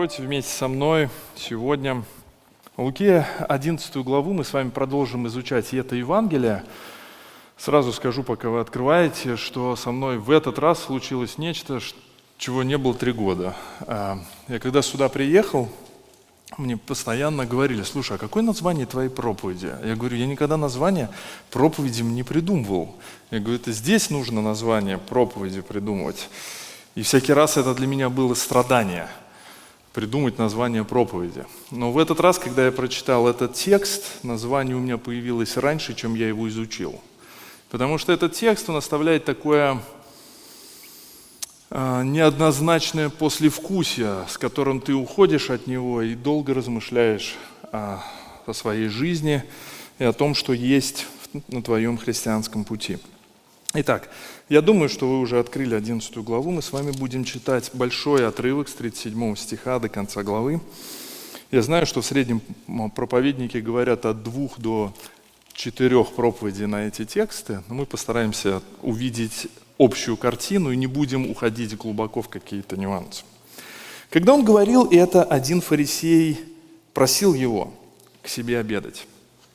Откройте вместе со мной сегодня Луки 11 главу. Мы с вами продолжим изучать это Евангелие. Сразу скажу, пока вы открываете, что со мной в этот раз случилось нечто, чего не было 3 года. Я когда сюда приехал, мне постоянно говорили: слушай, а какое название твоей проповеди? Я говорю, я никогда название проповедям не придумывал. Я говорю, это здесь нужно название проповеди придумывать. И всякий раз это для меня было страдание – придумать название проповеди. Но в этот раз, когда я прочитал этот текст, название у меня появилось раньше, чем я его изучил. Потому что этот текст, он оставляет такое неоднозначное послевкусие, с которым ты уходишь от него и долго размышляешь о своей жизни и о том, что есть на твоем христианском пути. Итак, я думаю, что вы уже открыли 11 главу. Мы с вами будем читать большой отрывок с 37 стиха до конца главы. Я знаю, что в среднем проповедники говорят от 2 до 4 проповедей на эти тексты, но мы постараемся увидеть общую картину и не будем уходить глубоко в какие-то нюансы. Когда он говорил это, один фарисей просил его к себе обедать.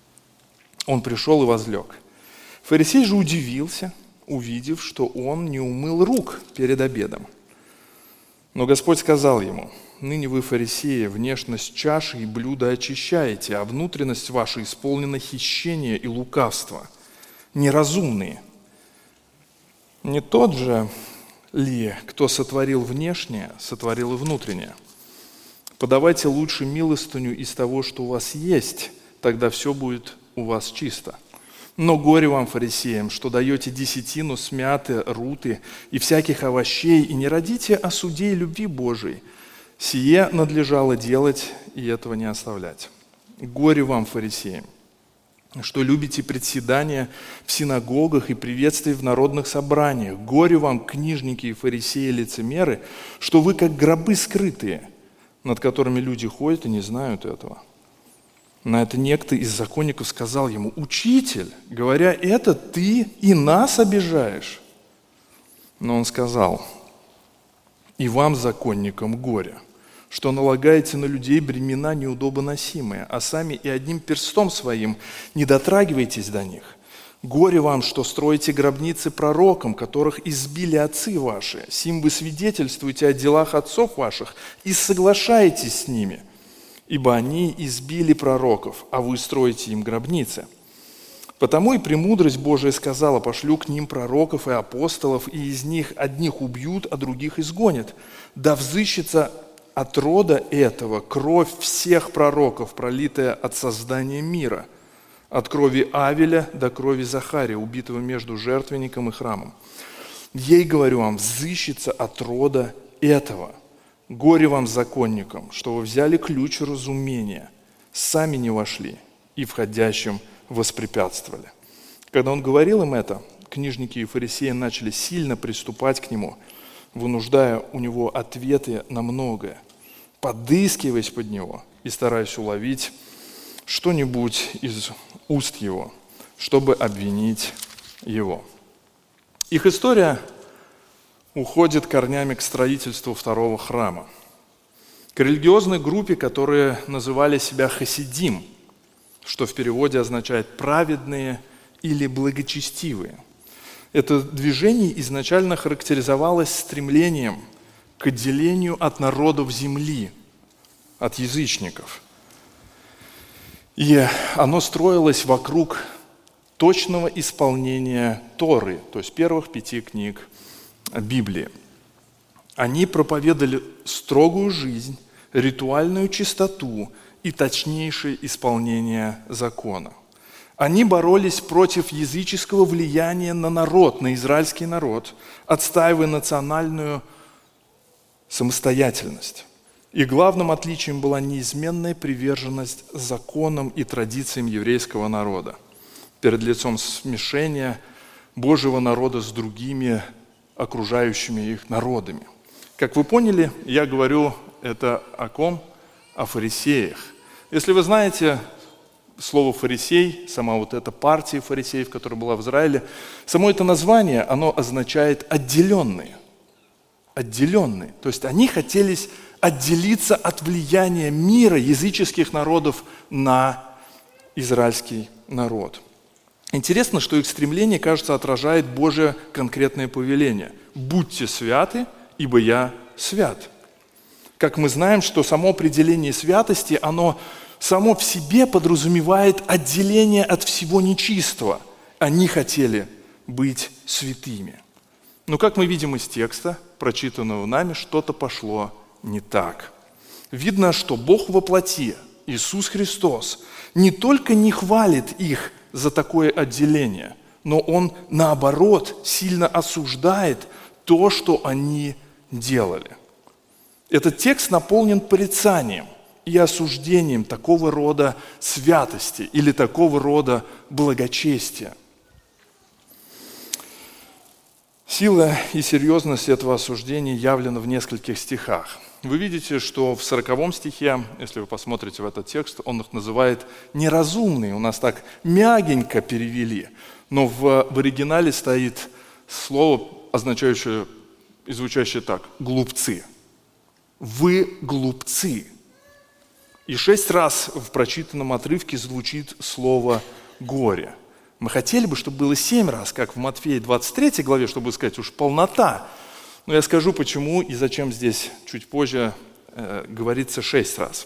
Он пришел и возлег. Фарисей же удивился, увидев, что он не умыл рук перед обедом. Но Господь сказал ему: «Ныне вы, фарисеи, внешность чаши и блюда очищаете, а внутренность ваша исполнена хищения и лукавства. Неразумные. Не тот же ли, кто сотворил внешнее, сотворил и внутреннее? Подавайте лучше милостыню из того, что у вас есть, тогда все будет у вас чисто. Но горе вам, фарисеям, что даете десятину с мяты, руты и всяких овощей, и не родите о суде и любви Божией. Сие надлежало делать, и этого не оставлять. Горе вам, фарисеям, что любите председания в синагогах и приветствия в народных собраниях. Горе вам, книжники и фарисеи, лицемеры, что вы как гробы скрытые, над которыми люди ходят и не знают этого». На это некто из законников сказал ему: «Учитель, говоря это, ты и нас обижаешь». Но он сказал: «И вам, законникам, горе, что налагаете на людей бремена неудобоносимые, а сами и одним перстом своим не дотрагиваетесь до них. Горе вам, что строите гробницы пророкам, которых избили отцы ваши. Сим вы свидетельствуете о делах отцов ваших и соглашаетесь с ними. Ибо они избили пророков, а вы строите им гробницы. Потому и премудрость Божия сказала: пошлю к ним пророков и апостолов, и из них одних убьют, а других изгонят. Да взыщется от рода этого кровь всех пророков, пролитая от создания мира, от крови Авеля до крови Захария, убитого между жертвенником и храмом. Ей, говорю вам, взыщется от рода этого. Горе вам, законникам, что вы взяли ключ разумения, сами не вошли и входящим воспрепятствовали». Когда он говорил им это, книжники и фарисеи начали сильно приступать к нему, вынуждая у него ответы на многое, подыскиваясь под него и стараясь уловить что-нибудь из уст его, чтобы обвинить его. Их история уходит корнями к строительству второго храма, к религиозной группе, которые называли себя хасидим, что в переводе означает «праведные» или «благочестивые». Это движение изначально характеризовалось стремлением к отделению от народов земли, от язычников. И оно строилось вокруг точного исполнения Торы, то есть первых 5 книг Библии. Они проповедовали строгую жизнь, ритуальную чистоту и точнейшее исполнение закона. Они боролись против языческого влияния на народ, на израильский народ, отстаивая национальную самостоятельность. И главным отличием была неизменная приверженность законам и традициям еврейского народа перед лицом смешения Божьего народа с другими окружающими их народами. Как вы поняли, я говорю это о ком? О фарисеях. Если вы знаете слово «фарисей», сама вот эта партия фарисеев, которая была в Израиле, само это название, оно означает «отделенные». Отделенные. То есть они хотели отделиться от влияния мира языческих народов на израильский народ. Интересно, что их стремление, кажется, отражает Божие конкретное повеление. «Будьте святы, ибо я свят». Как мы знаем, что само определение святости, оно само в себе подразумевает отделение от всего нечистого. Они хотели быть святыми. Но, как мы видим из текста, прочитанного нами, что-то пошло не так. Видно, что Бог во плоти, Иисус Христос, не только не хвалит их за такое отделение, но Он, наоборот, сильно осуждает то, что они делали. Этот текст наполнен порицанием и осуждением такого рода святости или такого рода благочестия. Сила и серьезность этого осуждения явлена в нескольких стихах. Вы видите, что в 40 стихе, если вы посмотрите в этот текст, он их называет неразумные. У нас так мягенько перевели, но в оригинале стоит слово, означающее и звучащее так: глупцы. Вы глупцы. И 6 раз в прочитанном отрывке звучит слово горе. Мы хотели бы, чтобы было 7 раз, как в Матфея 23 главе, чтобы сказать уж полнота. Но я скажу, почему и зачем здесь чуть позже говорится 6 раз.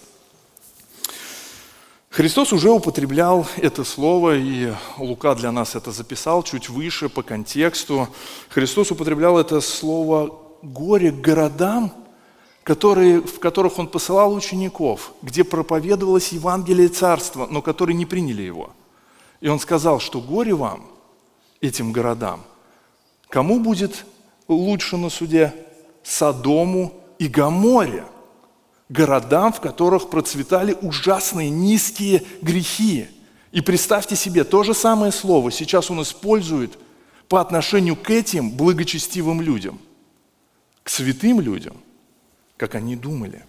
Христос уже употреблял это слово, и Лука для нас это записал чуть выше по контексту. Христос употреблял это слово «горе» к городам, в которых Он посылал учеников, где проповедовалось Евангелие Царства, но которые не приняли его. И Он сказал, что горе вам, этим городам. Кому будет лучше на суде? Содому и Гоморре. Городам, в которых процветали ужасные низкие грехи. И представьте себе, то же самое слово сейчас Он использует по отношению к этим благочестивым людям, к святым людям, как они думали.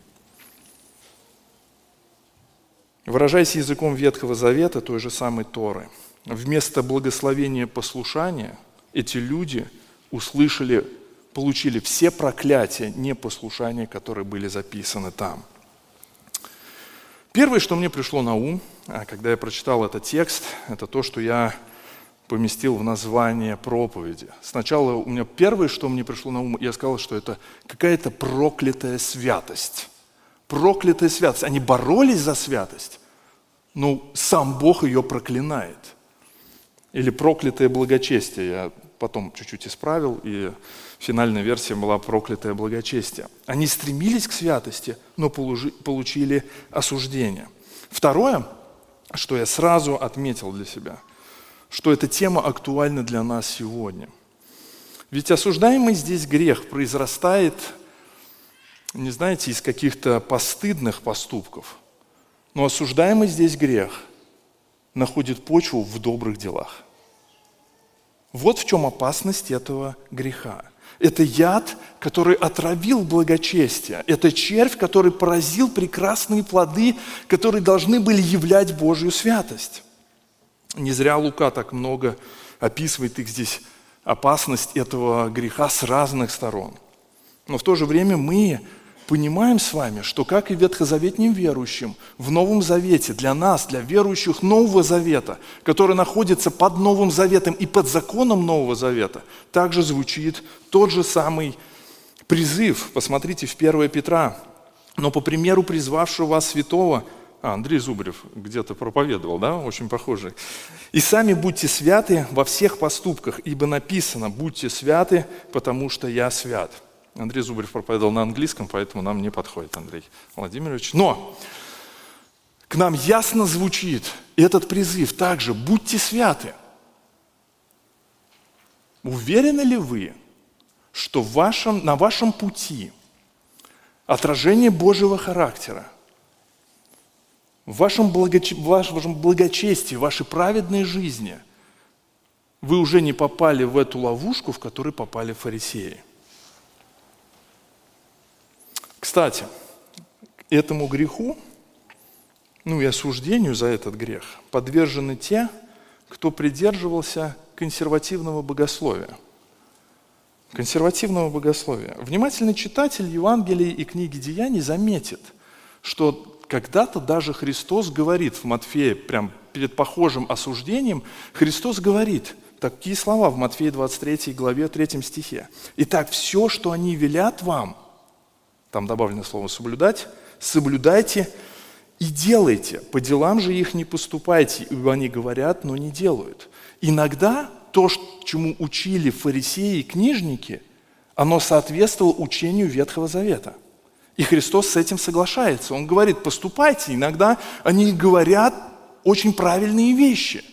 Выражаясь языком Ветхого Завета, той же самой Торы, вместо благословения послушания эти люди получили все проклятия непослушания, которые были записаны там. Первое, что мне пришло на ум, когда я прочитал этот текст, это то, что я поместил в название проповеди. Сначала у меня первое, что мне пришло на ум, я сказал, что это какая-то проклятая святость. Проклятая святость. Они боролись за святость, но сам Бог ее проклинает. Или проклятое благочестие. Я потом чуть-чуть исправил, и финальная версия была проклятое благочестие. Они стремились к святости, но получили осуждение. Второе, что я сразу отметил для себя, что эта тема актуальна для нас сегодня. Ведь осуждаемый здесь грех произрастает, не знаете, из каких-то постыдных поступков, но осуждаемый здесь грех находит почву в добрых делах. Вот в чем опасность этого греха. Это яд, который отравил благочестие. Это червь, который поразил прекрасные плоды, которые должны были являть Божью святость. Не зря Лука так много описывает их здесь, опасность этого греха с разных сторон. Но в то же время мы понимаем с вами, что как и ветхозаветным верующим, в Новом Завете для нас, для верующих Нового Завета, который находится под Новым Заветом и под законом Нового Завета, также звучит тот же самый призыв. Посмотрите в 1 Петра. «Но по примеру призвавшего вас святого...» Андрей Зубарев где-то проповедовал, да? Очень похоже. «И сами будьте святы во всех поступках, ибо написано: будьте святы, потому что я свят». Андрей Зубарев проповедовал на английском, поэтому нам не подходит, Андрей Владимирович. Но к нам ясно звучит этот призыв также: будьте святы. Уверены ли вы, что на вашем пути отражение Божьего характера, в вашем благочестии, в вашей праведной жизни вы уже не попали в эту ловушку, в которую попали фарисеи? Кстати, этому греху, и осуждению за этот грех подвержены те, кто придерживался консервативного богословия. консервативного богословия. Внимательный читатель Евангелия и книги Деяний заметит, что когда-то даже Христос говорит в Матфея, прям перед похожим осуждением, Христос говорит такие слова в Матфея 23 главе 3 стихе. «Итак, все, что они велят вам», там добавлено слово «соблюдать», «соблюдайте и делайте, по делам же их не поступайте, ибо они говорят, но не делают». Иногда то, чему учили фарисеи и книжники, оно соответствовало учению Ветхого Завета. И Христос с этим соглашается. Он говорит, поступайте. Иногда они говорят очень правильные вещи.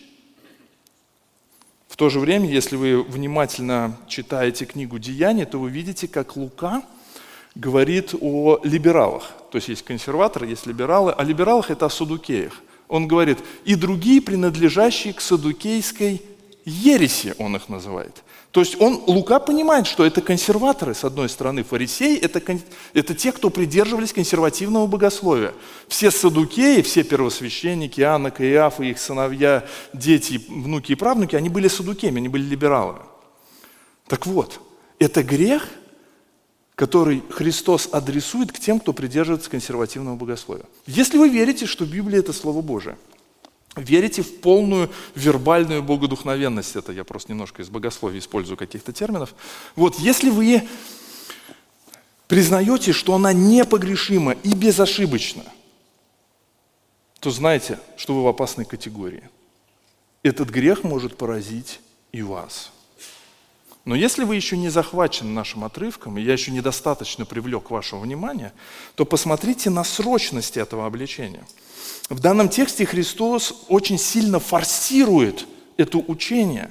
В то же время, если вы внимательно читаете книгу «Деяний», то вы видите, как Лука говорит о либералах. То есть есть консерваторы, есть либералы. О либералах это о саддукеях. Он говорит, и другие, принадлежащие к саддукейской ереси, он их называет. То есть Лука понимает, что это консерваторы, с одной стороны, фарисеи, это те, кто придерживались консервативного богословия. Все саддукеи, все первосвященники, Иоанна, Каиафа, их сыновья, дети, внуки и правнуки, они были саддукеями, они были либералами. Так вот, это грех, который Христос адресует к тем, кто придерживается консервативного богословия. Если вы верите, что Библия – это Слово Божие, верите в полную вербальную богодухновенность, это я просто немножко из богословия использую каких-то терминов. Вот, если вы признаете, что она непогрешима и безошибочна, то знайте, что вы в опасной категории. Этот грех может поразить и вас. Но если вы еще не захвачены нашим отрывком, и я еще недостаточно привлек ваше внимание, то посмотрите на срочность этого обличения. В данном тексте Христос очень сильно форсирует это учение.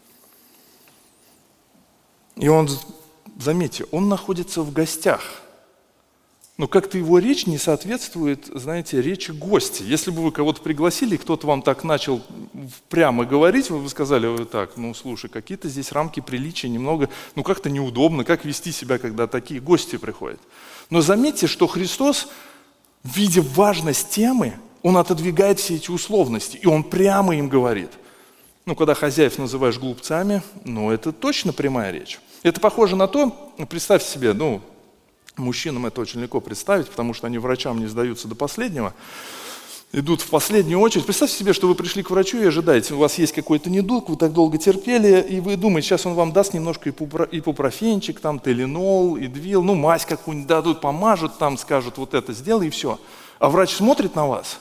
И он, заметьте, он находится в гостях. Но как-то его речь не соответствует, знаете, речи гостя. Если бы вы кого-то пригласили, и кто-то вам так начал прямо говорить, вы бы сказали, так, ну слушай, какие-то здесь рамки приличия немного, ну как-то неудобно, как вести себя, когда такие гости приходят. Но заметьте, что Христос, видя важность темы, он отодвигает все эти условности, и он прямо им говорит. Ну, когда хозяев называешь глупцами, ну, это точно прямая речь. Это похоже на то, представьте себе, ну, мужчинам это очень легко представить, потому что они врачам не сдаются до последнего, идут в последнюю очередь. Представьте себе, что вы пришли к врачу и ожидаете, у вас есть какой-то недуг, вы так долго терпели, и вы думаете, сейчас он вам даст немножко ипупрофенчик, там, теленол, идвил, ну, мазь какую-нибудь дадут, помажут, там, скажут, вот это сделай, и все. А врач смотрит на вас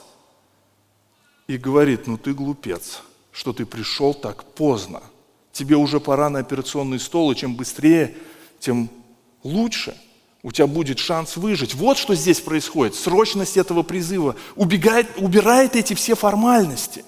и говорит, ну, ты глупец, что ты пришел так поздно. Тебе уже пора на операционный стол, и чем быстрее, тем лучше. У тебя будет шанс выжить. Вот что здесь происходит. Срочность этого призыва убирает эти все формальности.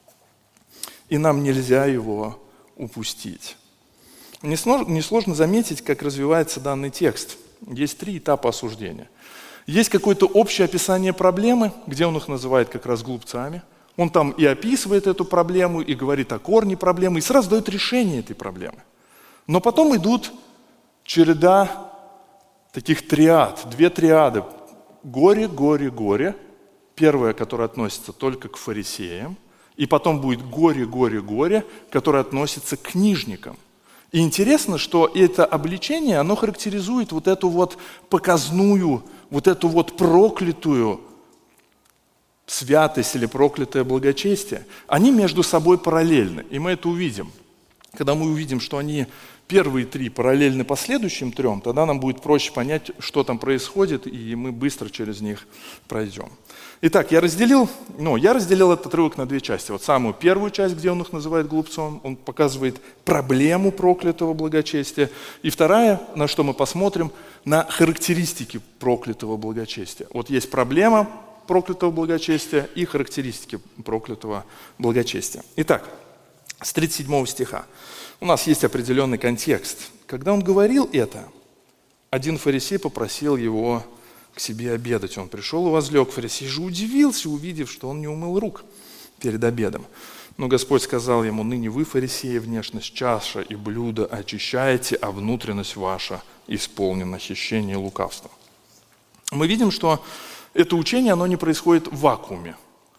И нам нельзя его упустить. Несложно заметить, как развивается данный текст. Есть 3 этапа осуждения. Есть какое-то общее описание проблемы, где он их называет как раз глупцами. Он там и описывает эту проблему, и говорит о корне проблемы, и сразу дает решение этой проблемы. Но потом идут череда таких триад, 2 триады. Горе, горе, горе. Первая, которая относится только к фарисеям. И потом будет горе, горе, горе, которое относится к книжникам. И интересно, что это обличение, оно характеризует вот эту вот показную, вот эту вот проклятую святость или проклятое благочестие. Они между собой параллельны, и мы это увидим. Когда мы увидим, что они первые 3 параллельны последующим 3, тогда нам будет проще понять, что там происходит, и мы быстро через них пройдем. Итак, я разделил этот отрывок на 2 части. Вот самую первую часть, где он их называет глупцом, он показывает проблему проклятого благочестия. И вторая, на что мы посмотрим, на характеристики проклятого благочестия. Вот есть проблема проклятого благочестия и характеристики проклятого благочестия. Итак, с 37 стиха. У нас есть определенный контекст. Когда он говорил это, один фарисей попросил его к себе обедать. Он пришел и возлег. Фарисей же удивился, увидев, что он не умыл рук перед обедом. Но Господь сказал ему, ныне вы, фарисеи, внешность чаша и блюда очищаете, а внутренность ваша исполнена хищением и лукавством. Мы видим, что это учение, оно не происходит в вакууме.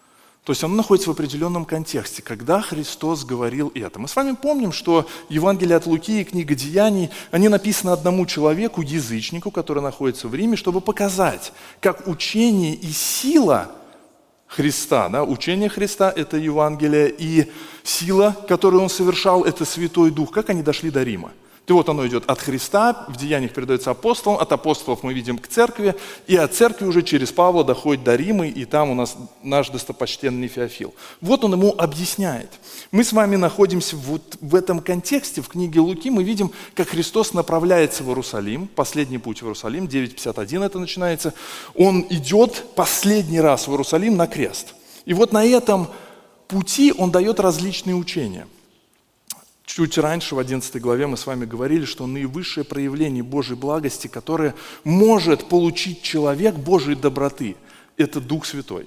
То есть оно находится в определенном контексте, когда Христос говорил это. Мы с вами помним, что Евангелие от Луки и книга Деяний, они написаны одному человеку, язычнику, который находится в Риме, чтобы показать, как учение и сила Христа, учение Христа – это Евангелие, и сила, которую Он совершал, это Святой Дух, как они дошли до Рима. И вот оно идет от Христа, в Деяниях передается апостолам, от апостолов мы видим к церкви, и от церкви уже через Павла доходит до Рима, и там у нас наш достопочтенный Феофил. Вот он ему объясняет. Мы с вами находимся вот в этом контексте, в книге Луки, мы видим, как Христос направляется в Иерусалим, последний путь в Иерусалим, 9:51 это начинается. Он идет последний раз в Иерусалим на крест. И вот на этом пути он дает различные учения. Чуть раньше, в 11 главе, мы с вами говорили, что наивысшее проявление Божьей благости, которое может получить человек Божьей доброты, это Дух Святой.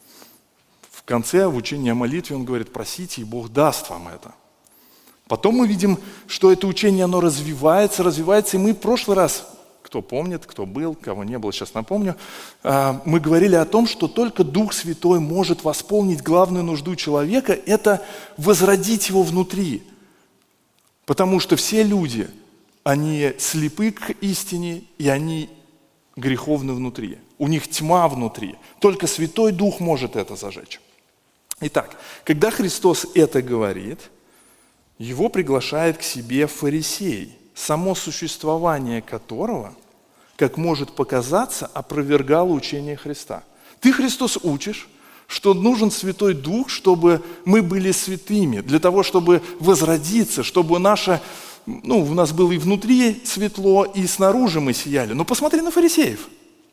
В конце, в учении о молитве, он говорит: просите, и Бог даст вам это. Потом мы видим, что это учение, оно развивается, и мы в прошлый раз, кто помнит, кто был, кого не было, сейчас напомню, мы говорили о том, что только Дух Святой может восполнить главную нужду человека, это возродить его внутри. Потому что все люди, они слепы к истине, и они греховны внутри. У них тьма внутри. Только Святой Дух может это зажечь. Итак, когда Христос это говорит, его приглашает к себе фарисей, само существование которого, как может показаться, опровергало учение Христа. Ты, Христос, учишь, что нужен Святой Дух, чтобы мы были святыми, для того, чтобы возродиться, чтобы у нас было и внутри светло, и снаружи мы сияли. Но посмотри на фарисеев.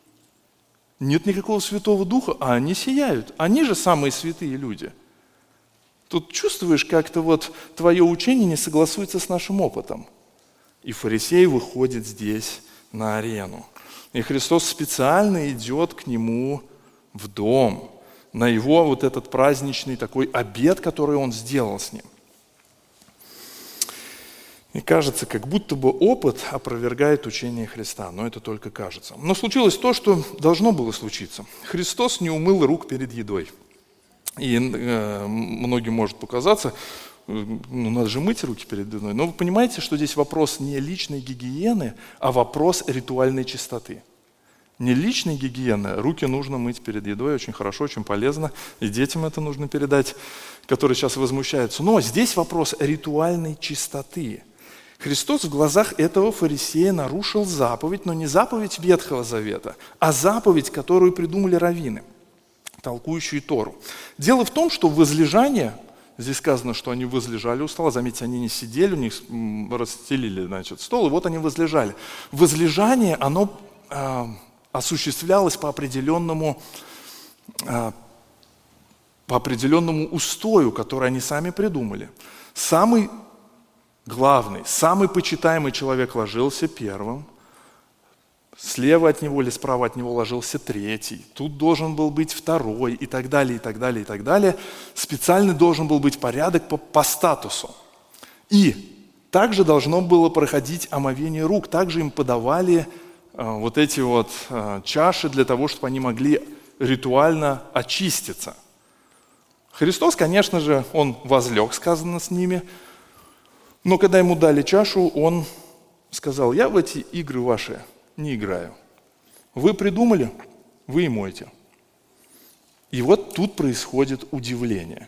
Нет никакого Святого Духа, а они сияют. Они же самые святые люди. Тут чувствуешь, как-то вот твое учение не согласуется с нашим опытом. И фарисей выходит здесь на арену. И Христос специально идет к нему в дом, на его вот этот праздничный такой обед, который он сделал с ним. И кажется, как будто бы опыт опровергает учение Христа, но это только кажется. Но случилось то, что должно было случиться. Христос не умыл рук перед едой. И многим может показаться, надо же мыть руки перед едой. Но вы понимаете, что здесь вопрос не личной гигиены, а вопрос ритуальной чистоты. Не личной гигиены, руки нужно мыть перед едой, очень хорошо, очень полезно, и детям это нужно передать, которые сейчас возмущаются. Но здесь вопрос ритуальной чистоты. Христос в глазах этого фарисея нарушил заповедь, но не заповедь Ветхого Завета, а заповедь, которую придумали раввины, толкующие Тору. Дело в том, что возлежание, здесь сказано, что они возлежали у стола, заметьте, они не сидели, у них расстелили, стол, и вот они возлежали. Возлежание, оно осуществлялось по определенному устою, который они сами придумали. Самый главный, самый почитаемый человек ложился первым, слева от него или справа от него ложился третий, тут должен был быть второй и так далее, и так далее, и так далее. Специальный должен был быть порядок по статусу. И также должно было проходить омовение рук, также им подавали вот эти вот чаши для того, чтобы они могли ритуально очиститься. Христос, конечно же, он возлег, сказано с ними, но когда ему дали чашу, он сказал: я в эти игры ваши не играю. Вы придумали, вы и мойте. И вот тут происходит удивление.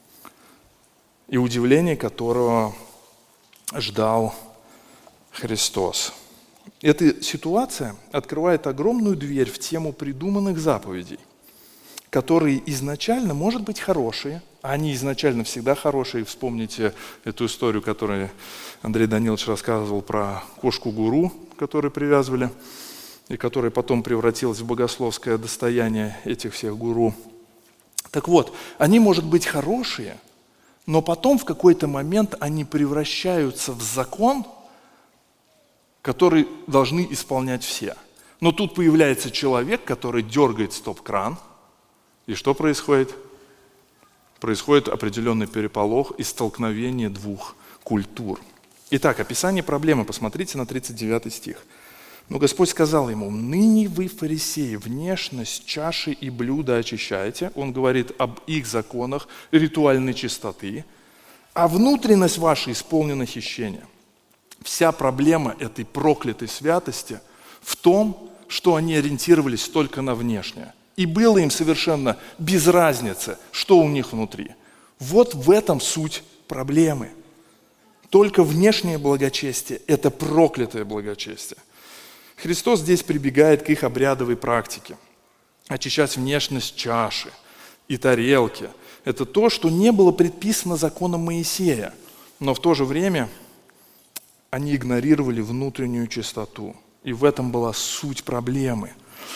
И удивление, которого ждал Христос. Эта ситуация открывает огромную дверь в тему придуманных заповедей, которые изначально, может быть, хорошие, а они изначально всегда хорошие. Вспомните эту историю, которую Андрей Данилович рассказывал про кошку-гуру, которую привязывали, и которая потом превратилась в богословское достояние этих всех гуру. Так вот, они, может быть, хорошие, но потом в какой-то момент они превращаются в закон, который должны исполнять все. Но тут появляется человек, который дергает стоп-кран, и что происходит? Происходит определенный переполох и столкновение двух культур. Итак, описание проблемы. Посмотрите на 39 стих. Но Господь сказал ему: ныне вы, фарисеи, внешность чаши и блюда очищаете. Он говорит об их законах ритуальной чистоты, а внутренность ваша исполнена хищения. Вся проблема этой проклятой святости в том, что они ориентировались только на внешнее. И было им совершенно без разницы, что у них внутри. Вот в этом суть проблемы. Только внешнее благочестие – это проклятое благочестие. Христос здесь прибегает к их обрядовой практике. Очищать внешность чаши и тарелки – это то, что не было предписано законом Моисея, но в то же время они игнорировали внутреннюю чистоту. И в этом была суть проблемы.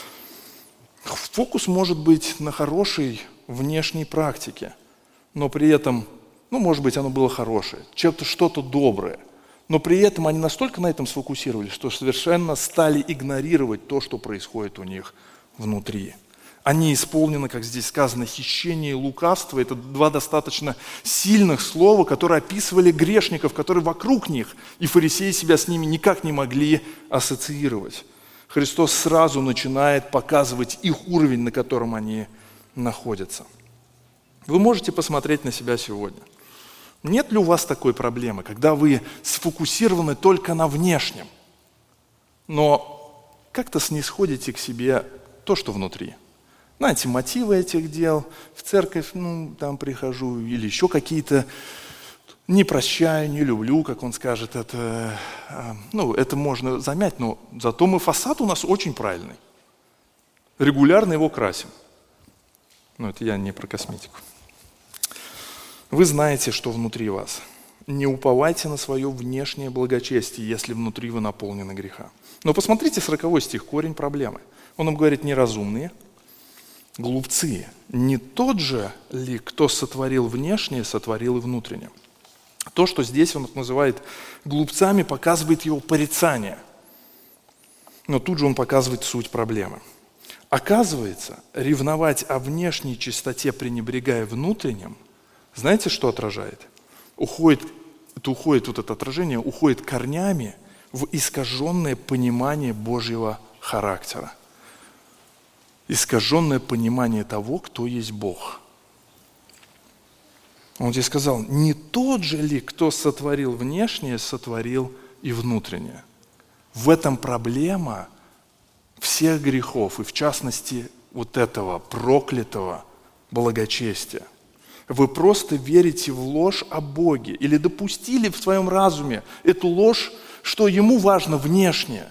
Фокус может быть на хорошей внешней практике, но при этом, может быть, оно было хорошее, что-то доброе. Но при этом они настолько на этом сфокусировались, что совершенно стали игнорировать то, что происходит у них внутри. Они исполнены, как здесь сказано, хищение и лукавство. Это два достаточно сильных слова, которые описывали грешников, которые вокруг них, и фарисеи себя с ними никак не могли ассоциировать. Христос сразу начинает показывать их уровень, на котором они находятся. Вы можете посмотреть на себя сегодня. Нет ли у вас такой проблемы, когда вы сфокусированы только на внешнем, но как-то снисходите к себе то, что внутри? Знаете, мотивы этих дел, в церковь, там прихожу, или еще какие-то, не прощаю, не люблю, как он скажет, это можно замять, но зато фасад у нас очень правильный. Регулярно его красим. Это я не про косметику. Вы знаете, что внутри вас. Не уповайте на свое внешнее благочестие, если внутри вы наполнены греха. Но посмотрите 40 стих, корень проблемы. Он им говорит: неразумные, глупцы, не тот же ли, кто сотворил внешнее, сотворил и внутреннее? То, что здесь он называет глупцами, показывает его порицание. Но тут же он показывает суть проблемы. Оказывается, ревновать о внешней чистоте, пренебрегая внутренним, знаете, что отражает? Это отражение уходит корнями в искаженное понимание Божьего характера. Искаженное понимание того, кто есть Бог. Он здесь сказал: не тот же ли, кто сотворил внешнее, сотворил и внутреннее. В этом проблема всех грехов, и в частности этого проклятого благочестия. Вы просто верите в ложь о Боге или допустили в своем разуме эту ложь, что ему важно внешнее.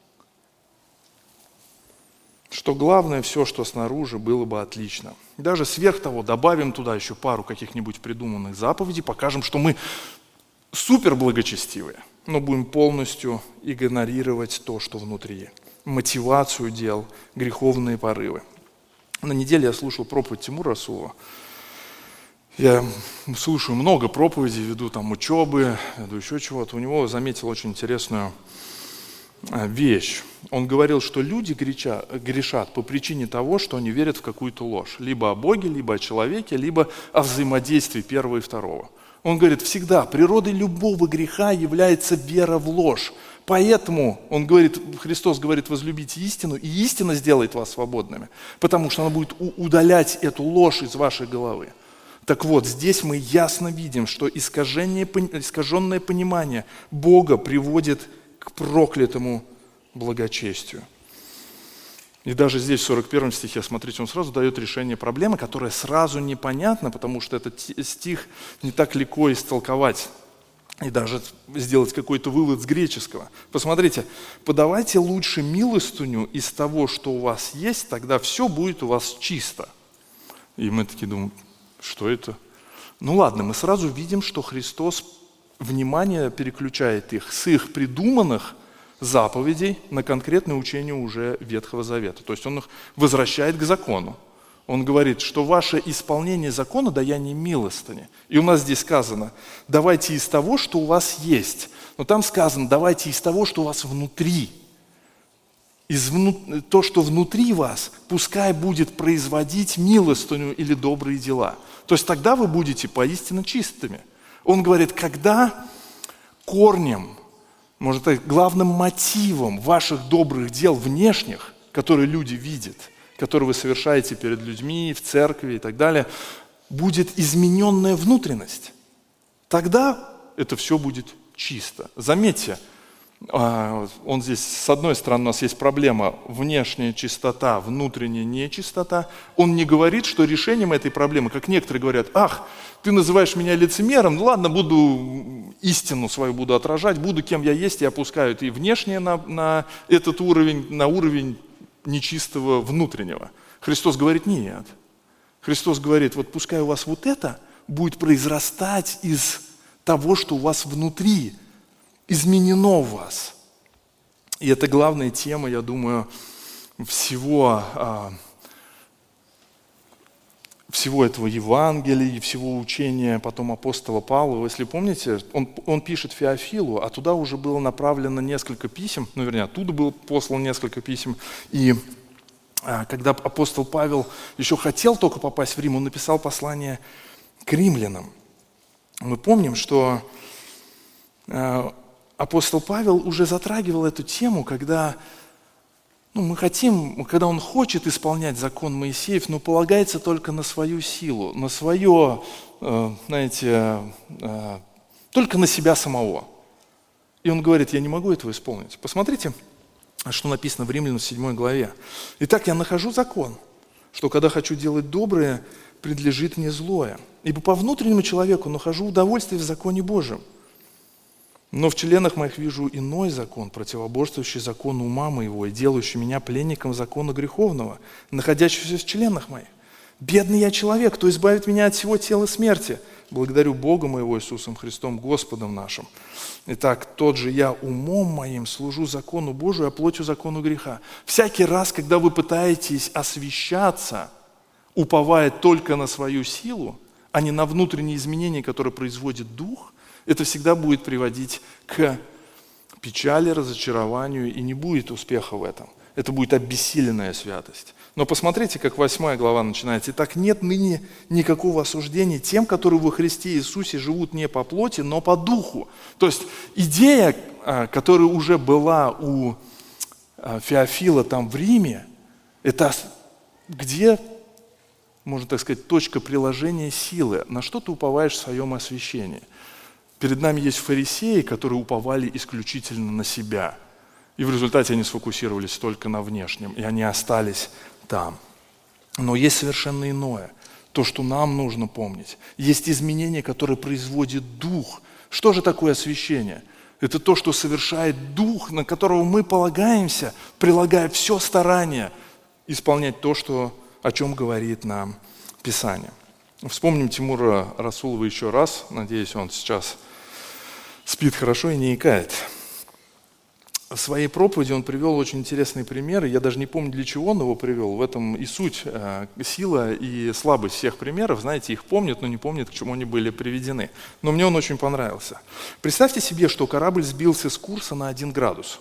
Что главное, все, что снаружи, было бы отлично. Даже сверх того добавим туда еще пару каких-нибудь придуманных заповедей, покажем, что мы супер благочестивые, но будем полностью игнорировать то, что внутри. Мотивацию дел, греховные порывы. На неделе я слушал проповедь Тимура Расулова. Я слушаю много проповедей, веду учебы, веду еще чего-то. У него заметил очень интересную вещь. Он говорил, что люди грешат по причине того, что они верят в какую-то ложь. Либо о Боге, либо о человеке, либо о взаимодействии первого и второго. Он говорит, всегда природой любого греха является вера в ложь. Поэтому, Христос говорит, возлюбите истину, и истина сделает вас свободными, потому что она будет удалять эту ложь из вашей головы. Так вот, здесь мы ясно видим, что искаженное понимание Бога приводит к проклятому благочестию. И даже здесь, в 41 стихе, смотрите, он сразу дает решение проблемы, которая сразу непонятна, потому что этот стих не так легко истолковать и даже сделать какой-то вывод с греческого. Посмотрите, подавайте лучше милостыню из того, что у вас есть, тогда все будет у вас чисто. И мы такие думаем, что это? Ладно, мы сразу видим, что Христос внимание переключает их с их придуманных заповедей на конкретное учение уже Ветхого Завета. То есть он их возвращает к закону. Он говорит, что ваше исполнение закона – даяние милостыни. И у нас здесь сказано, давайте из того, что у вас есть. Но там сказано, давайте из того, что у вас внутри. То, что внутри вас, пускай будет производить милостыню или добрые дела. То есть тогда вы будете поистине чистыми. Он говорит, когда корнем Может, главным мотивом ваших добрых дел внешних, которые люди видят, которые вы совершаете перед людьми, в церкви и так далее, будет измененная внутренность. Тогда это все будет чисто. Заметьте, он здесь, с одной стороны, у нас есть проблема внешняя чистота, внутренняя нечистота. Он не говорит, что решением этой проблемы, как некоторые говорят, ах, ты называешь меня лицемером, ну ладно, буду истину свою буду отражать, буду кем я есть, и опускают и внешнее на этот уровень, на уровень нечистого внутреннего. Христос говорит, нет. Христос говорит, вот пускай у вас вот это будет произрастать из того, что у вас внутри, изменено в вас. И это главная тема, я думаю, всего этого Евангелия и всего учения потом апостола Павла. Если помните, он пишет Феофилу, а туда уже было направлено несколько писем, оттуда было послано несколько писем. И когда апостол Павел еще хотел только попасть в Рим, он написал послание к римлянам. Мы помним, что апостол Павел уже затрагивал эту тему, когда когда он хочет исполнять закон Моисеев, но полагается только на свою силу, на свое, только на себя самого. И он говорит, я не могу этого исполнить. Посмотрите, что написано в Римлянам 7 главе. «Итак, я нахожу закон, что когда хочу делать доброе, предлежит мне злое. Ибо по внутреннему человеку нахожу удовольствие в законе Божьем. Но в членах моих вижу иной закон, противоборствующий закону ума моего и делающий меня пленником закона греховного, находящегося в членах моих. Бедный я человек, кто избавит меня от всего тела смерти. Благодарю Бога моего Иисусом Христом, Господом нашим. Итак, тот же я умом моим служу закону Божию, а плотью закону греха». Всякий раз, когда вы пытаетесь освящаться, уповая только на свою силу, а не на внутренние изменения, которые производит Дух, это всегда будет приводить к печали, разочарованию, и не будет успеха в этом. Это будет обессиленная святость. Но посмотрите, как 8 глава начинается. «Итак, нет ныне никакого осуждения тем, которые во Христе Иисусе живут не по плоти, но по духу». То есть идея, которая уже была у Феофила там в Риме, это где, можно так сказать, точка приложения силы. На что ты уповаешь в своем освящении? Перед нами есть фарисеи, которые уповали исключительно на себя. И в результате они сфокусировались только на внешнем, и они остались там. Но есть совершенно иное. То, что нам нужно помнить. Есть изменения, которые производит Дух. Что же такое освящение? Это то, что совершает Дух, на которого мы полагаемся, прилагая все старание исполнять то, о чем говорит нам Писание. Вспомним Тимура Расулова еще раз. Надеюсь, он сейчас спит хорошо и не икает. В своей проповеди он привел очень интересный пример. Я даже не помню, для чего он его привел. В этом и суть, сила и слабость всех примеров. Знаете, их помнят, но не помнят, к чему они были приведены. Но мне он очень понравился. Представьте себе, что корабль сбился с курса на 1 градус.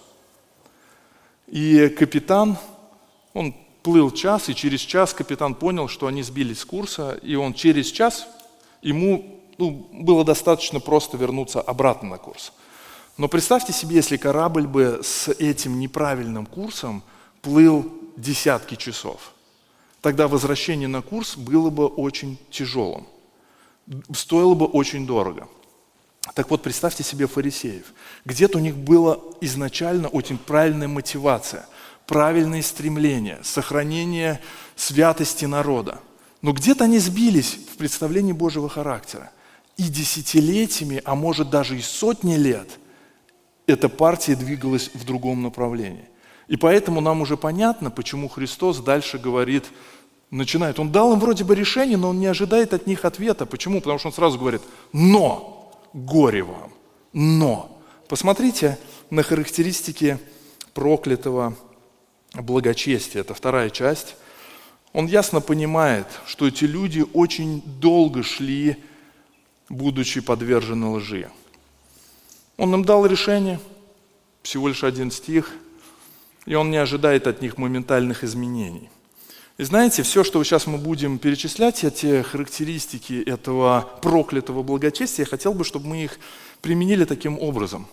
И капитан, он плыл час, и через час капитан понял, что они сбились с курса, и он через час, ему было достаточно просто вернуться обратно на курс. Но представьте себе, если корабль бы с этим неправильным курсом плыл десятки часов. Тогда возвращение на курс было бы очень тяжелым, стоило бы очень дорого. Так вот, представьте себе фарисеев. Где-то у них была изначально очень правильная мотивация, правильные стремления, сохранение святости народа. Но где-то они сбились в представлении Божьего характера. И десятилетиями, а может даже и сотни лет, эта партия двигалась в другом направлении. И поэтому нам уже понятно, почему Христос дальше говорит, начинает. Он дал им вроде бы решение, но он не ожидает от них ответа. Почему? Потому что он сразу говорит, но, горе вам, но. Посмотрите на характеристики проклятого благочестия. Это 2 часть. Он ясно понимает, что эти люди очень долго шли, будучи подвержены лжи. Он им дал решение, всего лишь 1 стих, и он не ожидает от них моментальных изменений. И знаете, все, что сейчас мы будем перечислять, эти характеристики этого проклятого благочестия, я хотел бы, чтобы мы их применили таким образом,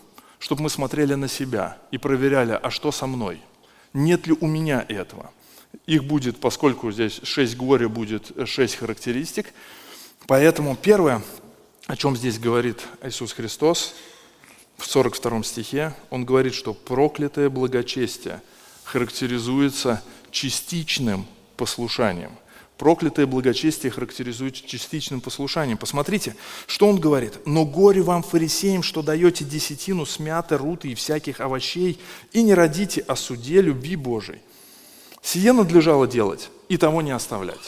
чтобы мы смотрели на себя и проверяли, а что со мной? Нет ли у меня этого? Их будет, поскольку здесь 6 горя, будет 6 характеристик. Поэтому первое, о чем здесь говорит Иисус Христос, в 42 стихе, Он говорит, что проклятое благочестие характеризуется частичным послушанием. Проклятое благочестие характеризуется частичным послушанием. Посмотрите, что Он говорит. «Но горе вам, фарисеям, что даете десятину с мяты, руты и всяких овощей, и не родите о суде любви Божией. Сие надлежало делать, и того не оставлять».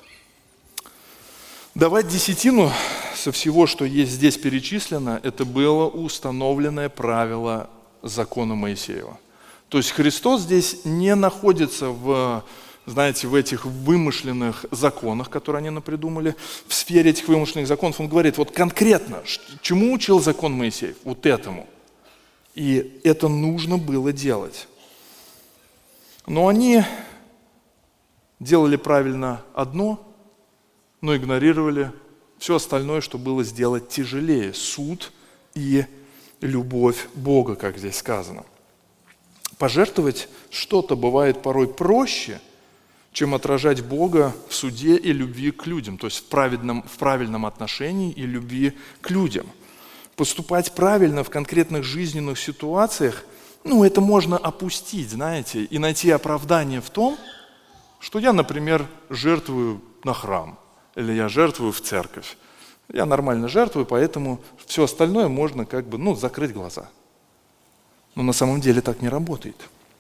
Давать десятину со всего, что есть здесь перечислено, это было установленное правило закона Моисеева. То есть Христос здесь не находится в этих вымышленных законах, которые они напридумали, в сфере этих вымышленных законов. Он говорит, вот конкретно, чему учил закон Моисеев? Вот этому. И это нужно было делать. Но они делали правильно одно, но игнорировали все остальное, что было сделать тяжелее. Суд и любовь Бога, как здесь сказано. Пожертвовать что-то бывает порой проще, чем отражать Бога в суде и любви к людям, то есть в правильном отношении и любви к людям. Поступать правильно в конкретных жизненных ситуациях, это можно опустить, и найти оправдание в том, что я, например, жертвую на храм, или я жертвую в церковь. Я нормально жертвую, поэтому все остальное можно закрыть глаза. Но на самом деле так не работает.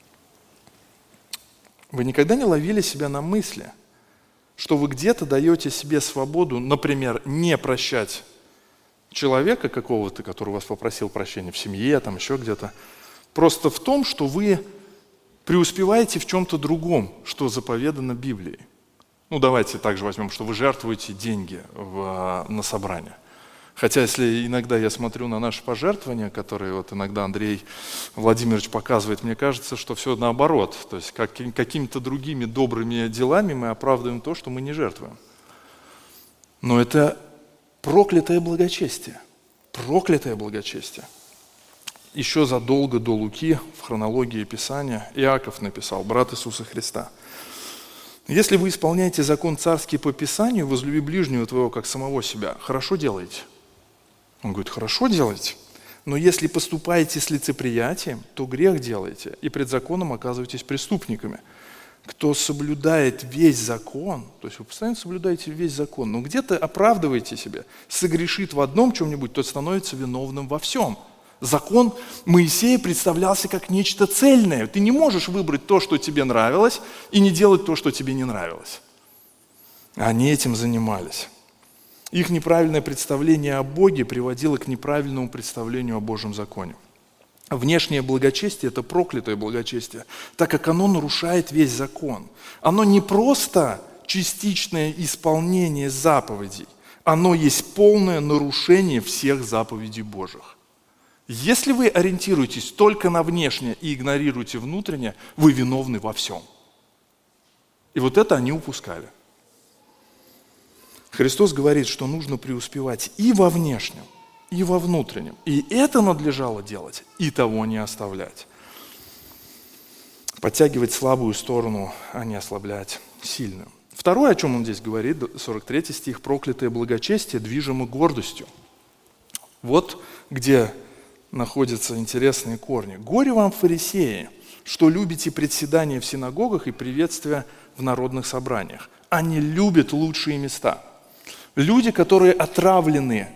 Вы никогда не ловили себя на мысли, что вы где-то даете себе свободу, например, не прощать человека какого-то, который вас попросил прощения в семье, еще где-то, просто в том, что вы преуспеваете в чем-то другом, что заповедано Библией. Давайте также возьмем, что вы жертвуете деньги на собрание. Хотя, если иногда я смотрю на наши пожертвования, которые иногда Андрей Владимирович показывает, мне кажется, что все наоборот. То есть какими-то другими добрыми делами мы оправдываем то, что мы не жертвуем. Но это проклятое благочестие. Проклятое благочестие. Еще задолго до Луки в хронологии Писания Иаков написал, брат Иисуса Христа: «Если вы исполняете закон царский по Писанию, возлюби ближнего твоего, как самого себя, хорошо делаете». Он говорит, хорошо делаете, но если поступаете с лицеприятием, то грех делаете, и пред законом оказываетесь преступниками. Кто соблюдает весь закон, то есть вы постоянно соблюдаете весь закон, но где-то оправдываете себя, согрешит в одном чем-нибудь, тот становится виновным во всем. Закон Моисея представлялся как нечто цельное. Ты не можешь выбрать то, что тебе нравилось, и не делать то, что тебе не нравилось. Они этим занимались. Их неправильное представление о Боге приводило к неправильному представлению о Божьем законе. Внешнее благочестие – это проклятое благочестие, так как оно нарушает весь закон. Оно не просто частичное исполнение заповедей, оно есть полное нарушение всех заповедей Божьих. Если вы ориентируетесь только на внешнее и игнорируете внутреннее, вы виновны во всем. И это они упускали. Христос говорит, что нужно преуспевать и во внешнем, и во внутреннем. И это надлежало делать, и того не оставлять. Подтягивать слабую сторону, а не ослаблять сильную. Второе, о чем он здесь говорит, 43 стих, проклятое благочестие движимо гордостью. Вот где находятся интересные корни. «Горе вам, фарисеи, что любите председание в синагогах и приветствия в народных собраниях. Они любят лучшие места». Люди, которые отравлены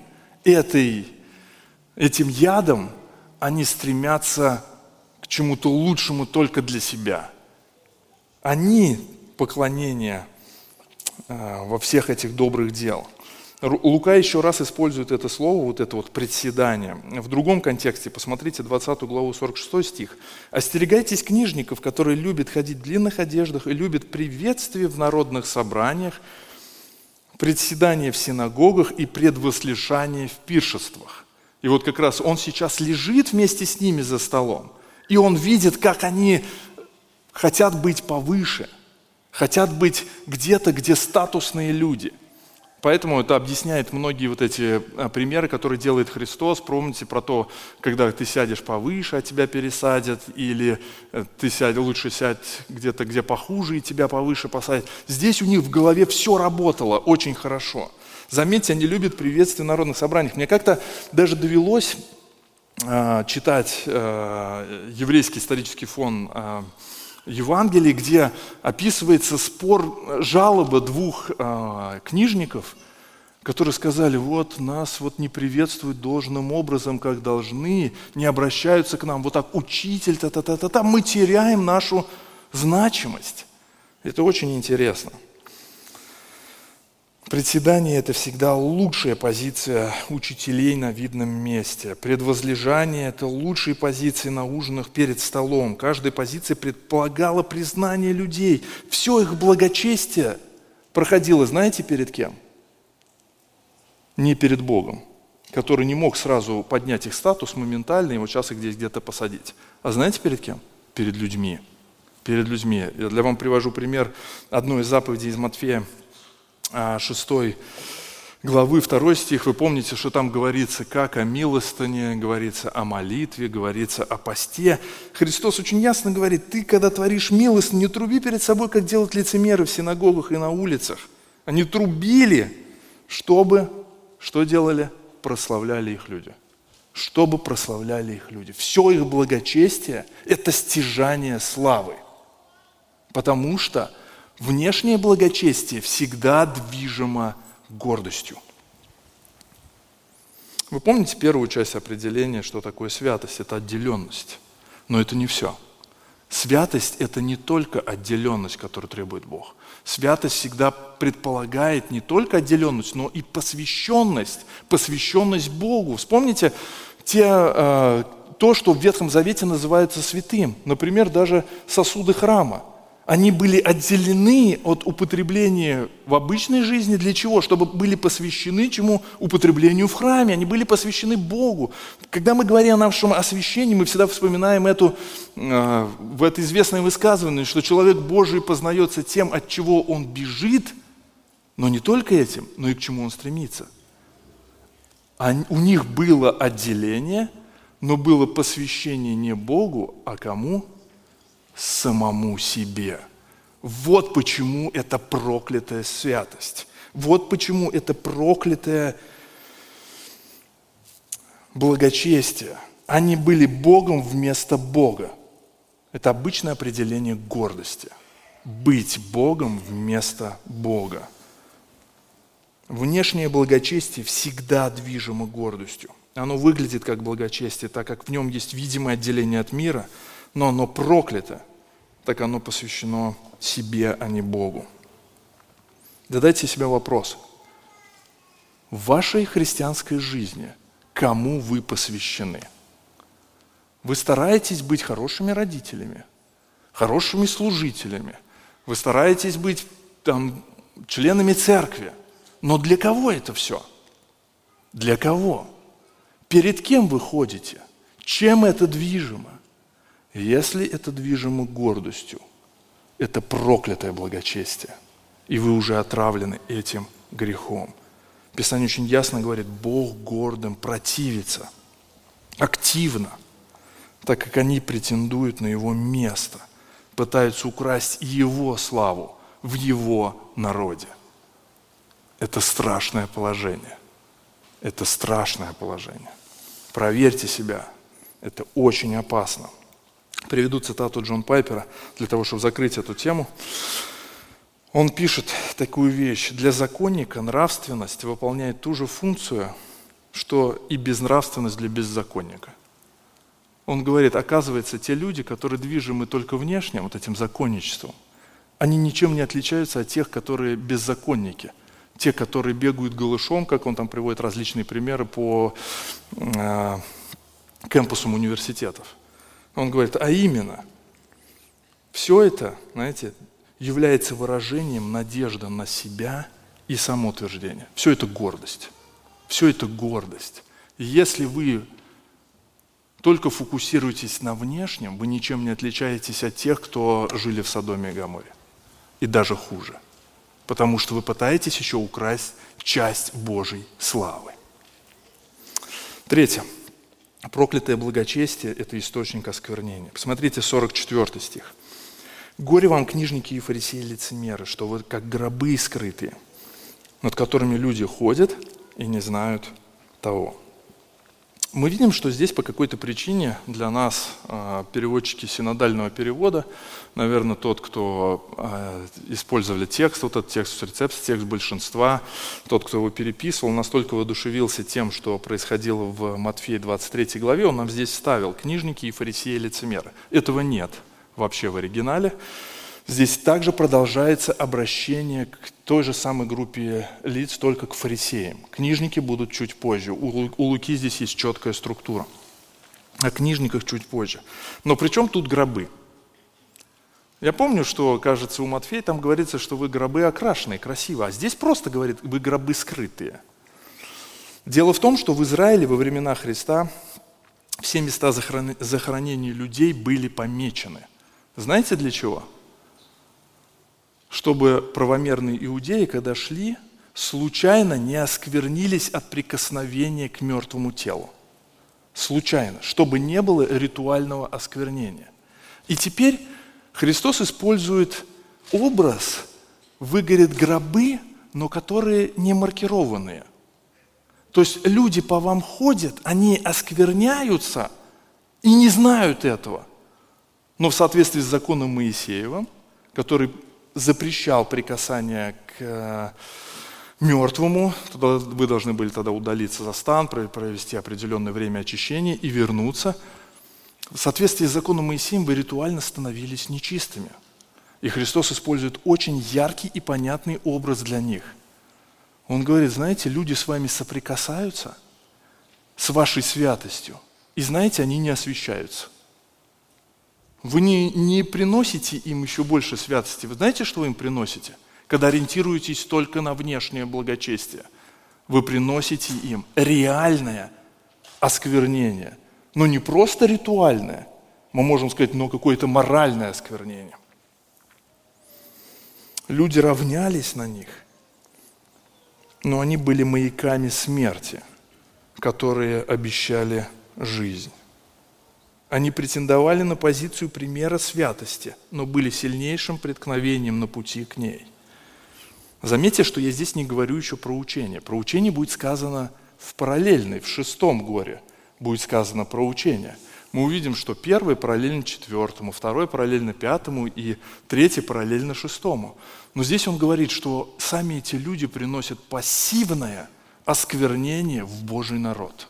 этим ядом, они стремятся к чему-то лучшему только для себя. Они поклонение во всех этих добрых дел. Лука еще раз использует это слово, председание. В другом контексте, посмотрите 20 главу 46 стих. «Остерегайтесь книжников, которые любят ходить в длинных одеждах и любят приветствие в народных собраниях, председание в синагогах и предвослушание в пиршествах». И как раз он сейчас лежит вместе с ними за столом, и он видит, как они хотят быть повыше, хотят быть где-то, где статусные люди. Поэтому это объясняет многие вот эти примеры, которые делает Христос. Помните про то, когда ты сядешь повыше, а тебя пересадят, или лучше сядь где-то, где похуже, и тебя повыше посадят. Здесь у них в голове все работало очень хорошо. Заметьте, они любят приветствие в народных собраниях. Мне как-то даже довелось читать еврейский исторический фон Евангелий, где описывается спор, жалоба двух книжников, которые сказали, вот нас вот не приветствуют должным образом, как должны, не обращаются к нам, вот так, учитель, та-та-та-та-та, мы теряем нашу значимость. Это очень интересно. Председание – это всегда лучшая позиция учителей на видном месте. Предвозлежание – это лучшие позиции на ужинах перед столом. Каждая позиция предполагала признание людей. Все их благочестие проходило, знаете, перед кем? Не перед Богом, который не мог сразу поднять их статус моментально и вот сейчас их здесь где-то посадить. А знаете, перед кем? Перед людьми. Перед людьми. Я для вам привожу пример одной из заповедей из Матфея, 6 главы, 2 стих, вы помните, что там говорится как о милостыне, говорится о молитве, говорится о посте. Христос очень ясно говорит, ты, когда творишь милость, не труби перед собой, как делают лицемеры в синагогах и на улицах. Они трубили, чтобы, что делали? Прославляли их люди. Чтобы прославляли их люди. Все их благочестие – это стяжание славы. Потому что внешнее благочестие всегда движимо гордостью. Вы помните первую часть определения, что такое святость? Это отделенность. Но это не все. Святость – это не только отделенность, которую требует Бог. Святость всегда предполагает не только отделенность, но и посвященность Богу. Вспомните то, что в Ветхом Завете называется святым. Например, даже сосуды храма. Они были отделены от употребления в обычной жизни. Для чего? Чтобы были посвящены чему? Употреблению в храме. Они были посвящены Богу. Когда мы говорим о нашем освящении, мы всегда вспоминаем это известное высказывание, что человек Божий познается тем, от чего он бежит, но не только этим, но и к чему он стремится. У них было отделение, но было посвящение не Богу, а кому? Самому себе. Вот почему это проклятая святость. Вот почему это проклятое благочестие. Они были Богом вместо Бога. Это обычное определение гордости. Быть Богом вместо Бога. Внешнее благочестие всегда движимо гордостью. Оно выглядит как благочестие, так как в нем есть видимое отделение от мира, но оно проклято, так оно посвящено себе, а не Богу. Задайте себе вопрос. В вашей христианской жизни кому вы посвящены? Вы стараетесь быть хорошими родителями, хорошими служителями, вы стараетесь быть членами церкви, но для кого это все? Для кого? Перед кем вы ходите? Чем это движимо? Если это движимо гордостью, это проклятое благочестие, и вы уже отравлены этим грехом. Писание очень ясно говорит, Бог гордым противится активно, так как они претендуют на Его место, пытаются украсть Его славу в Его народе. Это страшное положение. Это страшное положение. Проверьте себя. Это очень опасно. Приведу цитату Джон Пайпера для того, чтобы закрыть эту тему. Он пишет такую вещь. Для законника нравственность выполняет ту же функцию, что и безнравственность для беззаконника. Он говорит, оказывается, те люди, которые движимы только внешним, вот этим законничеством, они ничем не отличаются от тех, которые беззаконники. Те, которые бегают голышом, как он там приводит различные примеры по кампусам университетов. Он говорит, а именно, все это, знаете, является выражением надежды на себя и самоутверждения. Все это гордость. Все это гордость. И если вы только фокусируетесь на внешнем, вы ничем не отличаетесь от тех, кто жили в Содоме и Гоморе. И даже хуже. потому что вы пытаетесь еще украсть часть Божьей славы. Третье. Проклятое благочестие – это источник осквернения. Посмотрите 44 стих. «Горе вам, книжники и фарисеи, лицемеры, что вы как гробы скрытые, над которыми люди ходят и не знают того». Мы видим, что здесь по какой-то причине для нас, переводчики синодального перевода, наверное, тот, кто использовали текст, вот этот текст рецепт, текст большинства, тот, кто его переписывал, настолько воодушевился тем, что происходило в Матфея 23 главе, он нам здесь вставил «книжники и фарисеи лицемеры». Этого нет вообще в оригинале. Здесь также продолжается обращение к той же самой группе лиц, только к фарисеям. Книжники будут чуть позже. У Луки здесь есть четкая структура. О книжниках чуть позже. Но при чем тут гробы? Я помню, что, кажется, у Матфея там говорится, что вы гробы окрашенные, красиво. А здесь просто говорит, вы гробы скрытые. Дело в том, что в Израиле во времена Христа все места захоронения людей были помечены. Знаете для чего? Чтобы правомерные иудеи, когда шли, случайно не осквернились от прикосновения к мертвому телу. Случайно, чтобы не было ритуального осквернения. И теперь Христос использует образ, выгорят гробы, но которые не маркированные. То есть люди по вам ходят, они оскверняются и не знают этого. Но в соответствии с законом Моисеевым, который запрещал прикасание к мертвому, вы должны были тогда удалиться за стан, провести определенное время очищения и вернуться. В соответствии с законом Моисеем вы ритуально становились нечистыми. И Христос использует очень яркий и понятный образ для них. Он говорит, знаете, люди с вами соприкасаются, с вашей святостью, и знаете, они не освящаются. Вы не приносите им еще больше святости. Вы знаете, что вы им приносите? Когда ориентируетесь только на внешнее благочестие, вы приносите им реальное осквернение. Но не просто ритуальное, мы можем сказать, но какое-то моральное осквернение. Люди равнялись на них, но они были маяками смерти, которые обещали жизнь. Они претендовали на позицию примера святости, но были сильнейшим преткновением на пути к ней. Заметьте, что я здесь не говорю еще про учение. Про учение будет сказано в параллельной, в 6 горе будет сказано про учение. Мы увидим, что 1 параллельно 4, 2 параллельно 5 и 3 параллельно 6. Но здесь он говорит, что сами эти люди приносят пассивное осквернение в Божий народ.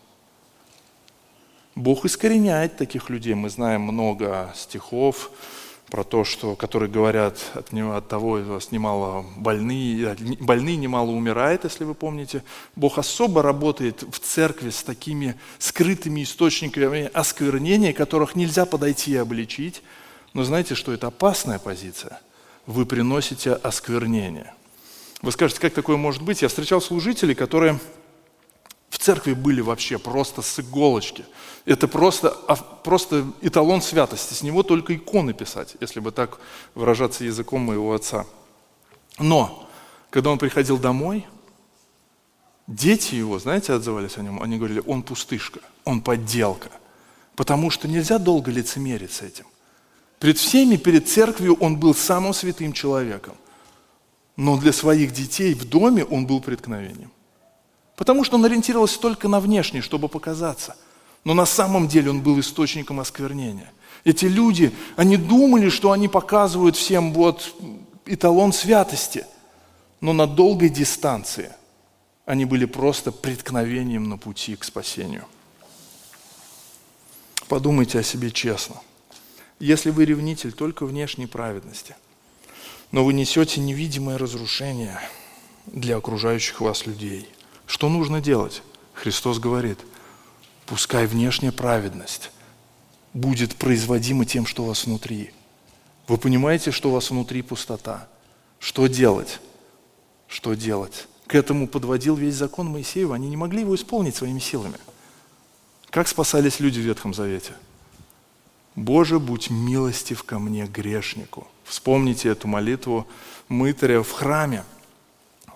Бог искореняет таких людей. Мы знаем много стихов про то, что, которые говорят, от того вас немало больные немало умирает, если вы помните. Бог особо работает в церкви с такими скрытыми источниками осквернения, которых нельзя подойти и обличить. Но знаете, что это опасная позиция? Вы приносите осквернение. Вы скажете, как такое может быть? Я встречал служителей, которые в церкви были вообще просто с иголочки. Это просто эталон святости. С него только иконы писать, если бы так выражаться языком моего отца. Но, когда он приходил домой, дети его, знаете, отзывались о нем? Они говорили, он пустышка, он подделка. Потому что нельзя долго лицемерить с этим. Перед всеми, перед церковью он был самым святым человеком. Но для своих детей в доме он был преткновением. Потому что он ориентировался только на внешнее, чтобы показаться. Но на самом деле он был источником осквернения. Эти люди, они думали, что они показывают всем вот эталон святости. Но на долгой дистанции они были просто преткновением на пути к спасению. Подумайте о себе честно. Если вы ревнитель только внешней праведности, но вы несете невидимое разрушение для окружающих вас людей, что нужно делать? Христос говорит, пускай внешняя праведность будет производима тем, что у вас внутри. Вы понимаете, что у вас внутри пустота? Что делать? Что делать? К этому подводил весь закон Моисеева. Они не могли его исполнить своими силами. Как спасались люди в Ветхом Завете? «Боже, будь милостив ко мне, грешнику». Вспомните эту молитву мытаря в храме,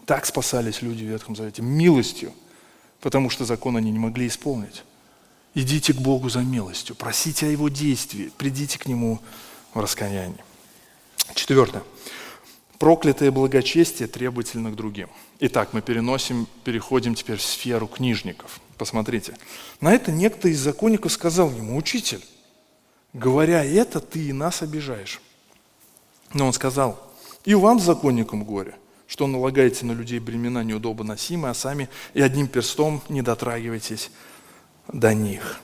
Так спасались люди в Ветхом Завете, милостью, потому что закон они не могли исполнить. Идите к Богу за милостью, просите о Его действии, придите к Нему в раскаянии. 4. Проклятое благочестие требовательно к другим. Итак, мы переходим теперь в сферу книжников. Посмотрите. На это некто из законников сказал ему: «Учитель, говоря это, ты и нас обижаешь». Но он сказал: «И вам, законникам, горе, что налагаете на людей бремена неудобно носимые, а сами и одним перстом не дотрагиваетесь до них».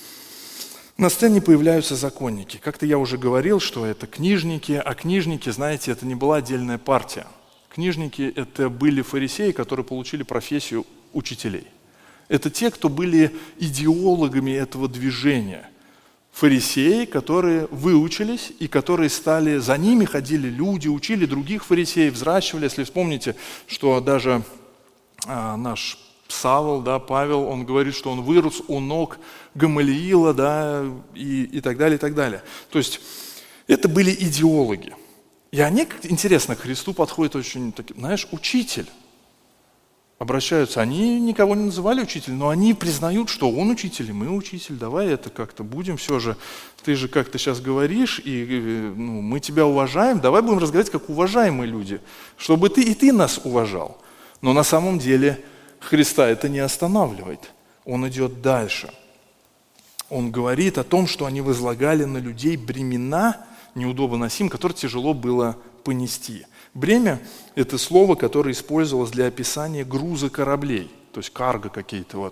На сцене появляются законники. Как-то я уже говорил, что это книжники, а книжники, знаете, это не была отдельная партия. Книжники – это были фарисеи, которые получили профессию учителей. Это те, кто были идеологами этого движения. Фарисеи, которые выучились и которые стали, за ними ходили люди, учили других фарисеев, взращивали. Если вспомните, что даже наш Савл, Павел, он говорит, что он вырос у ног Гамалиила, и так далее, и так далее. То есть это были идеологи. И они, интересно, к Христу подходят очень, знаешь, учитель. Обращаются, они никого не называли учителем, но они признают, что он учитель, и мы учитель, давай это как-то будем все же, ты же как-то сейчас говоришь, и мы тебя уважаем, давай будем разговаривать как уважаемые люди, чтобы ты нас уважал. Но на самом деле Христа это не останавливает, он идет дальше. Он говорит о том, что они возлагали на людей бремена неудобно носим, которые тяжело было понести. Бремя – это слово, которое использовалось для описания груза кораблей, то есть карго какие-то,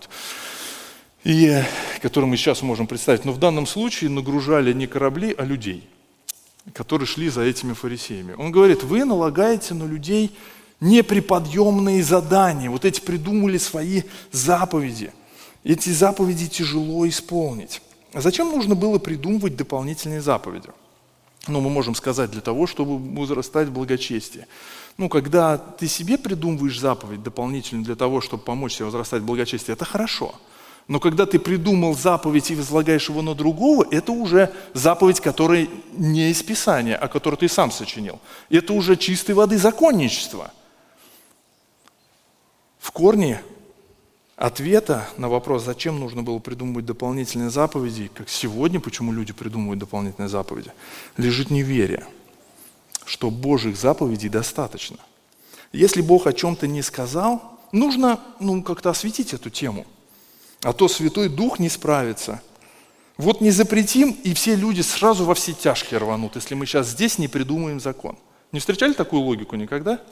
и которые мы сейчас можем представить. Но в данном случае нагружали не корабли, а людей, которые шли за этими фарисеями. Он говорит: вы налагаете на людей неприподъемные задания, эти придумали свои заповеди. Эти заповеди тяжело исполнить. А зачем нужно было придумывать дополнительные заповеди? Мы можем сказать, для того, чтобы возрастать в благочестии. Когда ты себе придумываешь заповедь дополнительную для того, чтобы помочь себе возрастать в благочестии, это хорошо. Но когда ты придумал заповедь и возлагаешь его на другого, это уже заповедь, которая не из Писания, а которую ты сам сочинил. Это уже чистой воды законничество. В корне ответа на вопрос, зачем нужно было придумывать дополнительные заповеди, как сегодня, почему люди придумывают дополнительные заповеди, лежит неверие, что Божьих заповедей достаточно. Если Бог о чем-то не сказал, нужно как-то осветить эту тему, а то Святой Дух не справится. Не запретим, и все люди сразу во все тяжкие рванут, если мы сейчас здесь не придумаем закон. Не встречали такую логику никогда?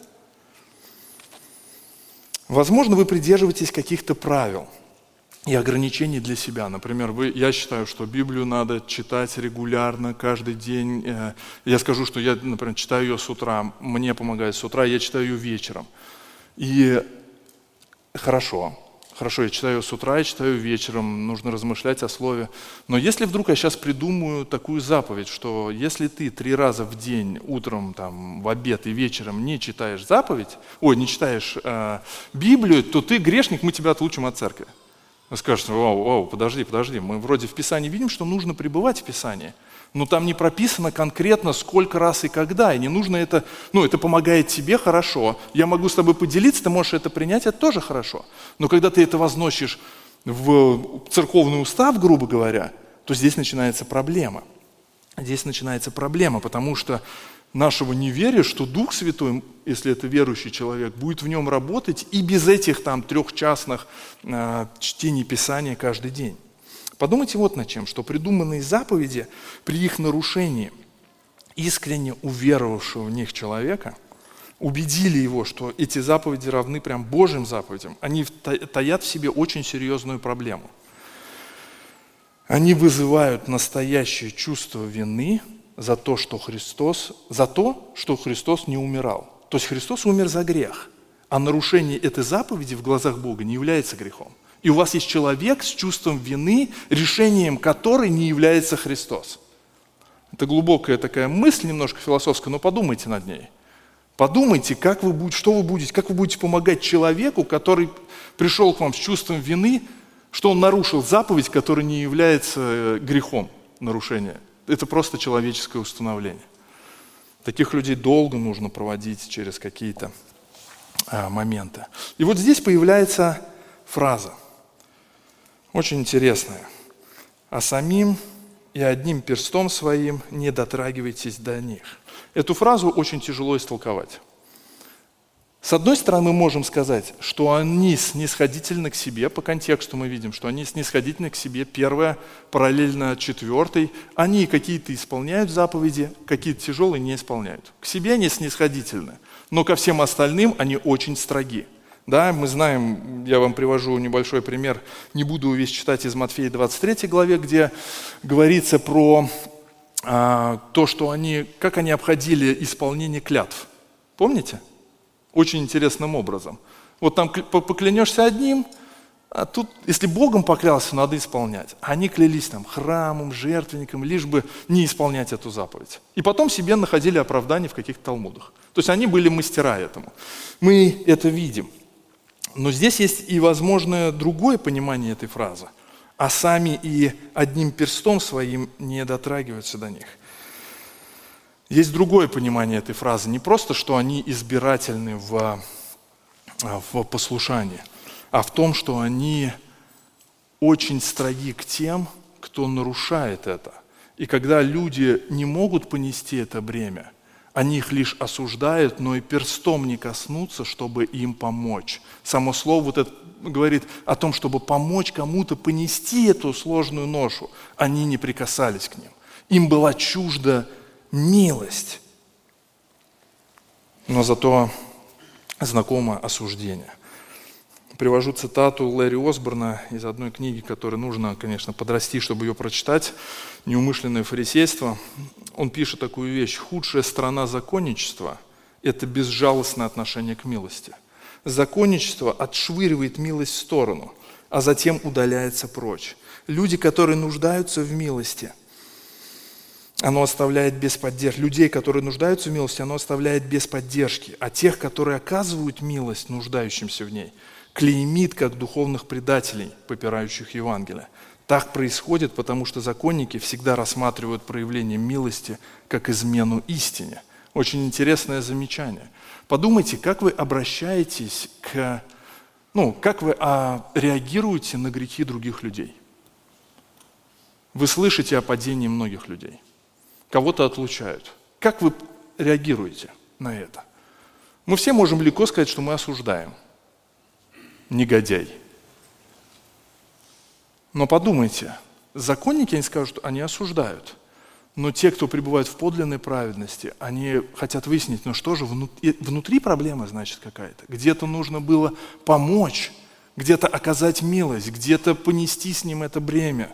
Возможно, вы придерживаетесь каких-то правил и ограничений для себя. Например, я считаю, что Библию надо читать регулярно, каждый день. Я скажу, что я, например, читаю ее с утра, мне помогает с утра, я читаю ее вечером. И хорошо, я читаю ее с утра, я читаю вечером, нужно размышлять о слове. Но если вдруг я сейчас придумаю такую заповедь, что если ты 3 раза в день, утром, в обед и вечером не читаешь не читаешь Библию, то ты грешник, мы тебя отлучим от церкви. Вы скажете: вау, подожди, мы вроде в Писании видим, что нужно пребывать в Писании, но там не прописано конкретно, сколько раз и когда, и не нужно это, это помогает тебе, хорошо, я могу с тобой поделиться, ты можешь это принять, это тоже хорошо, но когда ты это возносишь в церковный устав, грубо говоря, то здесь начинается проблема. Потому что нашего неверия, что Дух Святой, если это верующий человек, будет в нем работать и без этих 3-часных чтений Писания каждый день. Подумайте над чем, что придуманные заповеди при их нарушении искренне уверовавшего в них человека убедили его, что эти заповеди равны прям Божьим заповедям. Они таят в себе очень серьезную проблему. Они вызывают настоящее чувство вины за то, что Христос не умирал. То есть Христос умер за грех, а нарушение этой заповеди в глазах Бога не является грехом. И у вас есть человек с чувством вины, решением которой не является Христос. Это глубокая такая мысль, немножко философская, но подумайте над ней. Подумайте, как вы будете помогать человеку, который пришел к вам с чувством вины, что он нарушил заповедь, которая не является грехом нарушения. Это просто человеческое установление. Таких людей долго нужно проводить через какие-то моменты. И вот здесь появляется фраза, очень интересная. «А самим и одним перстом своим не дотрагивайтесь до них». Эту фразу очень тяжело истолковать. С одной стороны, мы можем сказать, что они снисходительны к себе, по контексту мы видим, что они снисходительны к себе, первое, параллельно четвертой, они какие-то исполняют заповеди, какие-то тяжелые не исполняют. К себе они снисходительны, но ко всем остальным они очень строги. Да, мы знаем, я вам привожу небольшой пример, не буду весь читать из Матфея 23 главе, где говорится про то, что как они обходили исполнение клятв. Помните? Очень интересным образом. Вот там поклянешься одним, а тут, если Богом поклялся, надо исполнять. Они клялись там храмом, жертвенником, лишь бы не исполнять эту заповедь. И потом себе находили оправдание в каких-то талмудах. То есть они были мастера этому. Мы это видим. Но здесь есть и, возможно, другое понимание этой фразы. «А сами и одним перстом своим не дотрагиваются до них». Есть другое понимание этой фразы. Не просто, что они избирательны в послушании, а в том, что они очень строги к тем, кто нарушает это. И когда люди не могут понести это бремя, они их лишь осуждают, но и перстом не коснутся, чтобы им помочь. Само слово вот это говорит о том, чтобы помочь кому-то понести эту сложную ношу. Они не прикасались к ним. Им была чужда милость, но зато знакомо осуждение. Привожу цитату Лэри Осборна из одной книги, которой нужно, конечно, подрасти, чтобы ее прочитать, «Неумышленное фарисейство». Он пишет такую вещь: «Худшая сторона законничества – это безжалостное отношение к милости. Законничество отшвыривает милость в сторону, а затем удаляется прочь. Люди, которые нуждаются в милости, оно оставляет без поддержки. Людей, которые нуждаются в милости, оно оставляет без поддержки. А тех, которые оказывают милость нуждающимся в ней, клеймит как духовных предателей, попирающих Евангелие. Так происходит, потому что законники всегда рассматривают проявление милости как измену истине». Очень интересное замечание. Подумайте, как вы обращаетесь как вы реагируете на грехи других людей. Вы слышите о падении многих людей. Кого-то отлучают. Как вы реагируете на это? Мы все можем легко сказать, что мы осуждаем. Негодяй. Но подумайте, законники, они скажут, они осуждают. Но те, кто пребывает в подлинной праведности, они хотят выяснить, ну что же, внутри проблема, значит, какая-то. Где-то нужно было помочь, где-то оказать милость, где-то понести с ним это бремя.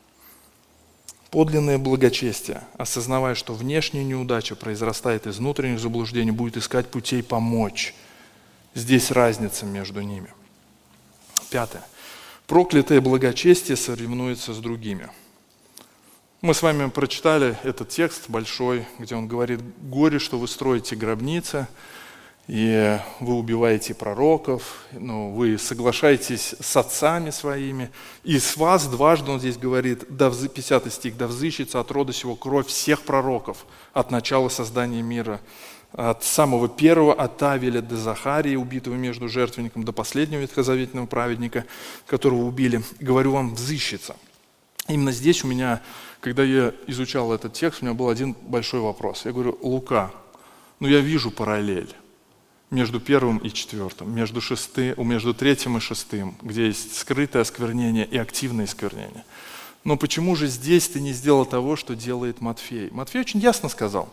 Подлинное благочестие, осознавая, что внешняя неудача произрастает из внутренних заблуждений, будет искать путей помочь. Здесь разница между ними. 5. Проклятое благочестие соревнуется с другими. Мы с вами прочитали этот текст большой, где он говорит: «Горе, что вы строите гробницы, и вы убиваете пророков, вы соглашаетесь с отцами своими, и с вас дважды», он здесь говорит, 50 стих, «да взыщется от рода сего кровь всех пророков от начала создания мира, от самого первого, от Авеля до Захарии, убитого между жертвенником, до последнего ветхозаветного праведника, которого убили. Говорю вам, взыщется». Именно здесь у меня, когда я изучал этот текст, у меня был один большой вопрос. Я говорю: Лука, я вижу параллель между первым и четвертым, между третьим и шестым, где есть скрытое осквернение и активное осквернение. Но почему же здесь ты не сделал того, что делает Матфей? Матфей очень ясно сказал,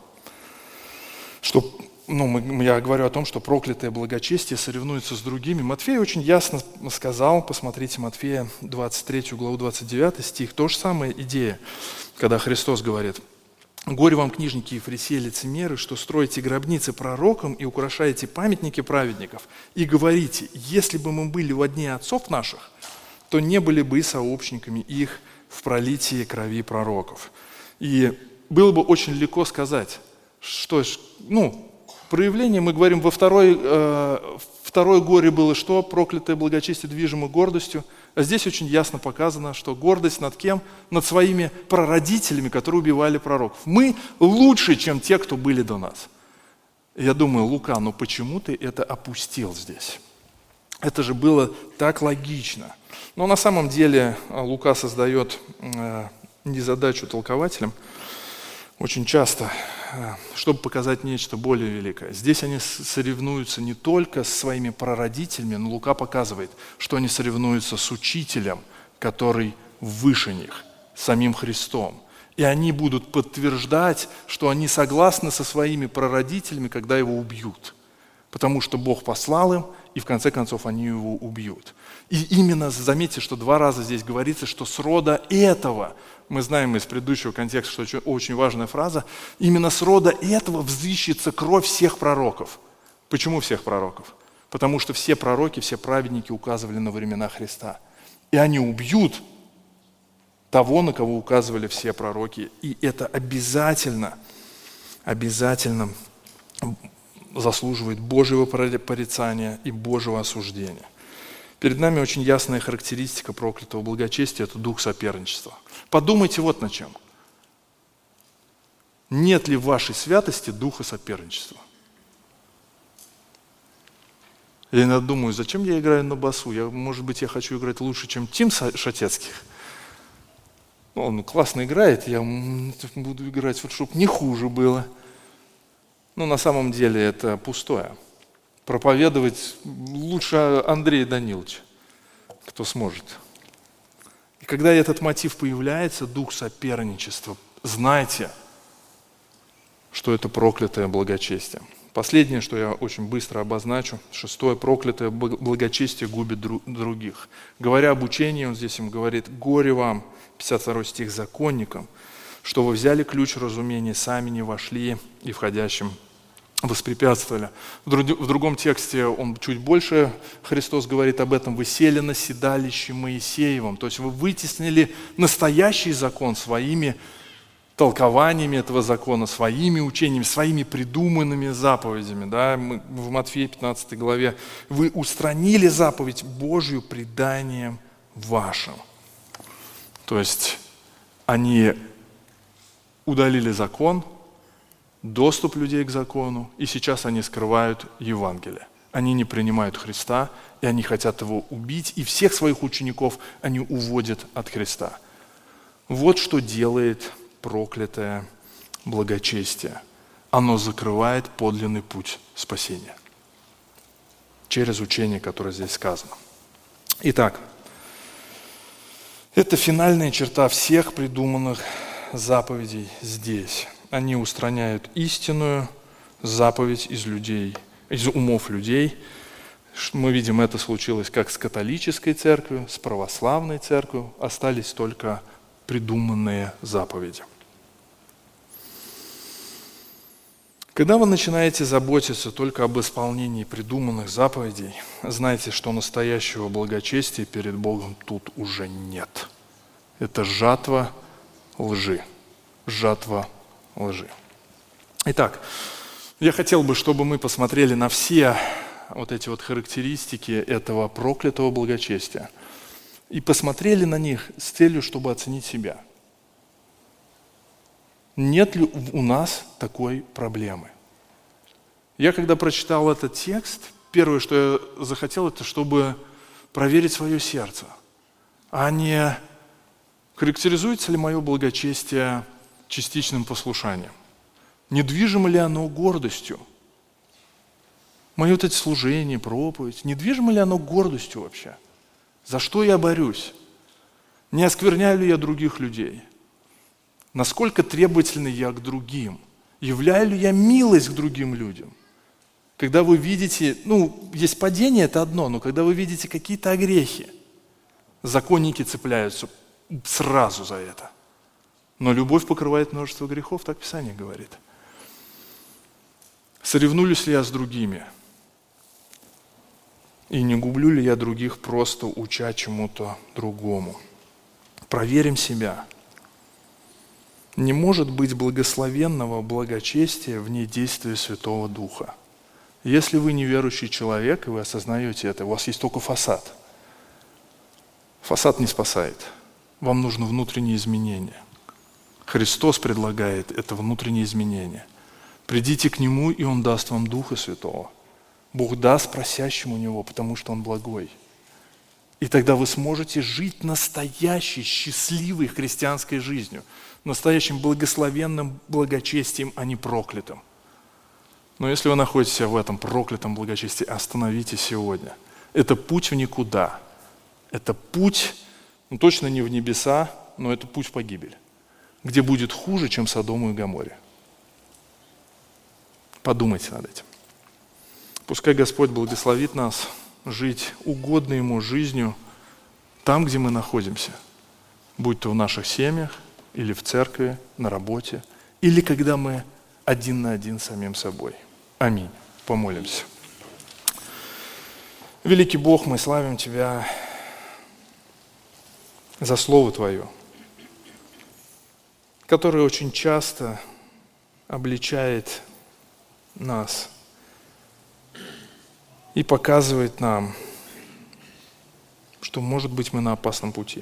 что, я говорю о том, что проклятое благочестие соревнуется с другими. Матфей очень ясно сказал, посмотрите, Матфея 23 главу 29 стих, то же самая идея, когда Христос говорит: «Горе вам, книжники и фарисеи, лицемеры, что строите гробницы пророкам и украшаете памятники праведников, и говорите: если бы мы были во дни отцов наших, то не были бы сообщниками их в пролитии крови пророков». И было бы очень легко сказать, что, проявление, мы говорим, во второе горе было что? Проклятое благочестие, движимо гордостью. А здесь очень ясно показано, что гордость над кем? Над своими прародителями, которые убивали пророков. Мы лучше, чем те, кто были до нас. И я думаю, Лука, ну почему ты это опустил здесь? Это же было так логично. Но на самом деле Лука создает незадачу толкователям очень часто, чтобы показать нечто более великое. Здесь они соревнуются не только с своими прародителями, но Лука показывает, что они соревнуются с учителем, который выше них, самим Христом. И они будут подтверждать, что они согласны со своими прародителями, когда его убьют. Потому что Бог послал им, и в конце концов они его убьют. И именно, заметьте, что 2 раза здесь говорится, что с рода этого, мы знаем из предыдущего контекста, что очень важная фраза, именно с рода этого взыщется кровь всех пророков. Почему всех пророков? Потому что все пророки, все праведники указывали на времена Христа. И они убьют того, на кого указывали все пророки. И это обязательно заслуживает Божьего порицания и Божьего осуждения. Перед нами очень ясная характеристика проклятого благочестия – это дух соперничества. Подумайте вот на чем. Нет ли в вашей святости духа соперничества? Я иногда думаю, зачем я играю на басу? Может быть, я хочу играть лучше, чем Тим Шатецких. Он классно играет, я буду играть, вот, чтобы не хуже было. Но на самом деле это пустое. Проповедовать лучше Андрея Даниловича, кто сможет. И когда этот мотив появляется, дух соперничества, знайте, что это проклятое благочестие. Последнее, что я очень быстро обозначу, 6. проклятое благочестие губит других. Говоря об учении, он здесь им говорит: «Горе вам», 52 стих, «законникам, что вы взяли ключ разумения, сами не вошли и входящим воспрепятствовали». В другом тексте он чуть больше, Христос говорит об этом: «Вы сели на седалище Моисеевом». То есть вы вытеснили настоящий закон своими толкованиями этого закона, своими учениями, своими придуманными заповедями. Да? В Матфея 15 главе: «Вы устранили заповедь Божью преданием вашим». То есть они удалили закон, доступ людей к закону, и сейчас они скрывают Евангелие. Они не принимают Христа, и они хотят его убить, и всех своих учеников они уводят от Христа. Вот что делает проклятое благочестие. Оно закрывает подлинный путь спасения через учение, которое здесь сказано. Итак, это финальная черта всех придуманных заповедей здесь. Они устраняют истинную заповедь из умов людей. Мы видим, это случилось как с католической церковью, с православной церковью. Остались только придуманные заповеди. Когда вы начинаете заботиться только об исполнении придуманных заповедей, знайте, что настоящего благочестия перед Богом тут уже нет. Это жатва лжи. Жатва лжи. Итак, я хотел бы, чтобы мы посмотрели на все вот эти вот характеристики этого проклятого благочестия и посмотрели на них с целью, чтобы оценить себя. Нет ли у нас такой проблемы? Я, когда прочитал этот текст, первое, что я захотел, это чтобы проверить свое сердце, а не характеризуется ли мое благочестие частичным послушанием. Не движимо ли оно гордостью? Мое вот эти служения, проповедь, не движимо ли оно гордостью вообще? За что я борюсь? Не оскверняю ли я других людей? Насколько требовательный я к другим? Являю ли я милость к другим людям? Когда вы видите, есть падение, это одно, но когда вы видите какие-то огрехи, законники цепляются сразу за это. Но любовь покрывает множество грехов, так Писание говорит. Соревнуюсь ли я с другими? И не гублю ли я других, просто уча чему-то другому? Проверим себя. Не может быть благословенного благочестия вне действия Святого Духа. Если вы неверующий человек, и вы осознаете это, у вас есть только фасад. Фасад не спасает. Вам нужно внутреннее изменение. Христос предлагает это внутреннее изменение. Придите к Нему, и Он даст вам Духа Святого. Бог даст просящему Него, потому что Он благой. И тогда вы сможете жить настоящей, счастливой христианской жизнью, настоящим благословенным благочестием, а не проклятым. Но если вы находитесь в этом проклятом благочестии, остановитесь сегодня. Это путь в никуда. Это путь, точно не в небеса, но это путь в погибель, где будет хуже, чем Содому и Гоморе. Подумайте над этим. Пускай Господь благословит нас жить угодной Ему жизнью там, где мы находимся, будь то в наших семьях, или в церкви, на работе, или когда мы один на один с самим собой. Аминь. Помолимся. Великий Бог, мы славим Тебя за Слово Твое, которое очень часто обличает нас и показывает нам, что, может быть, мы на опасном пути.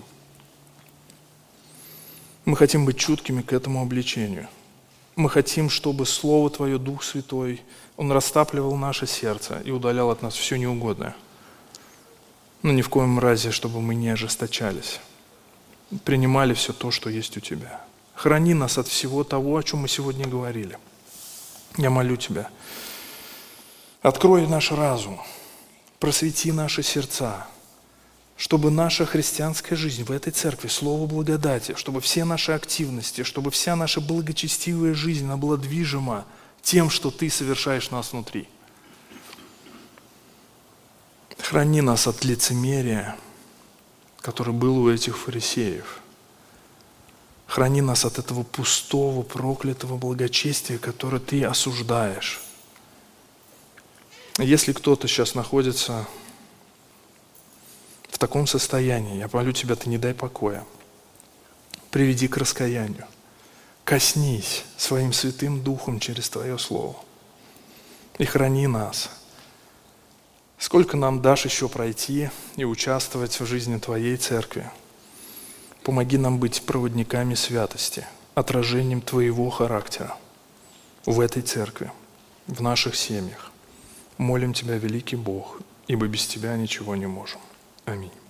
Мы хотим быть чуткими к этому обличению. Мы хотим, чтобы Слово Твое, Дух Святой, Он растапливал наше сердце и удалял от нас все неугодное. Но ни в коем разе, чтобы мы не ожесточались, принимали все то, что есть у Тебя. Храни нас от всего того, о чем мы сегодня говорили. Я молю Тебя, открой наш разум, просвети наши сердца, чтобы наша христианская жизнь в этой церкви, Слово благодати, чтобы все наши активности, чтобы вся наша благочестивая жизнь, она была движима тем, что Ты совершаешь в нас внутри. Храни нас от лицемерия, которое было у этих фарисеев. Храни нас от этого пустого, проклятого благочестия, которое Ты осуждаешь. Если кто-то сейчас находится в таком состоянии, я молю Тебя, Ты не дай покоя. Приведи к раскаянию. Коснись Своим Святым Духом через Твое Слово. И храни нас. Сколько нам дашь еще пройти и участвовать в жизни Твоей церкви? Помоги нам быть проводниками святости, отражением Твоего характера в этой церкви, в наших семьях. Молим Тебя, великий Бог, ибо без Тебя ничего не можем. Аминь.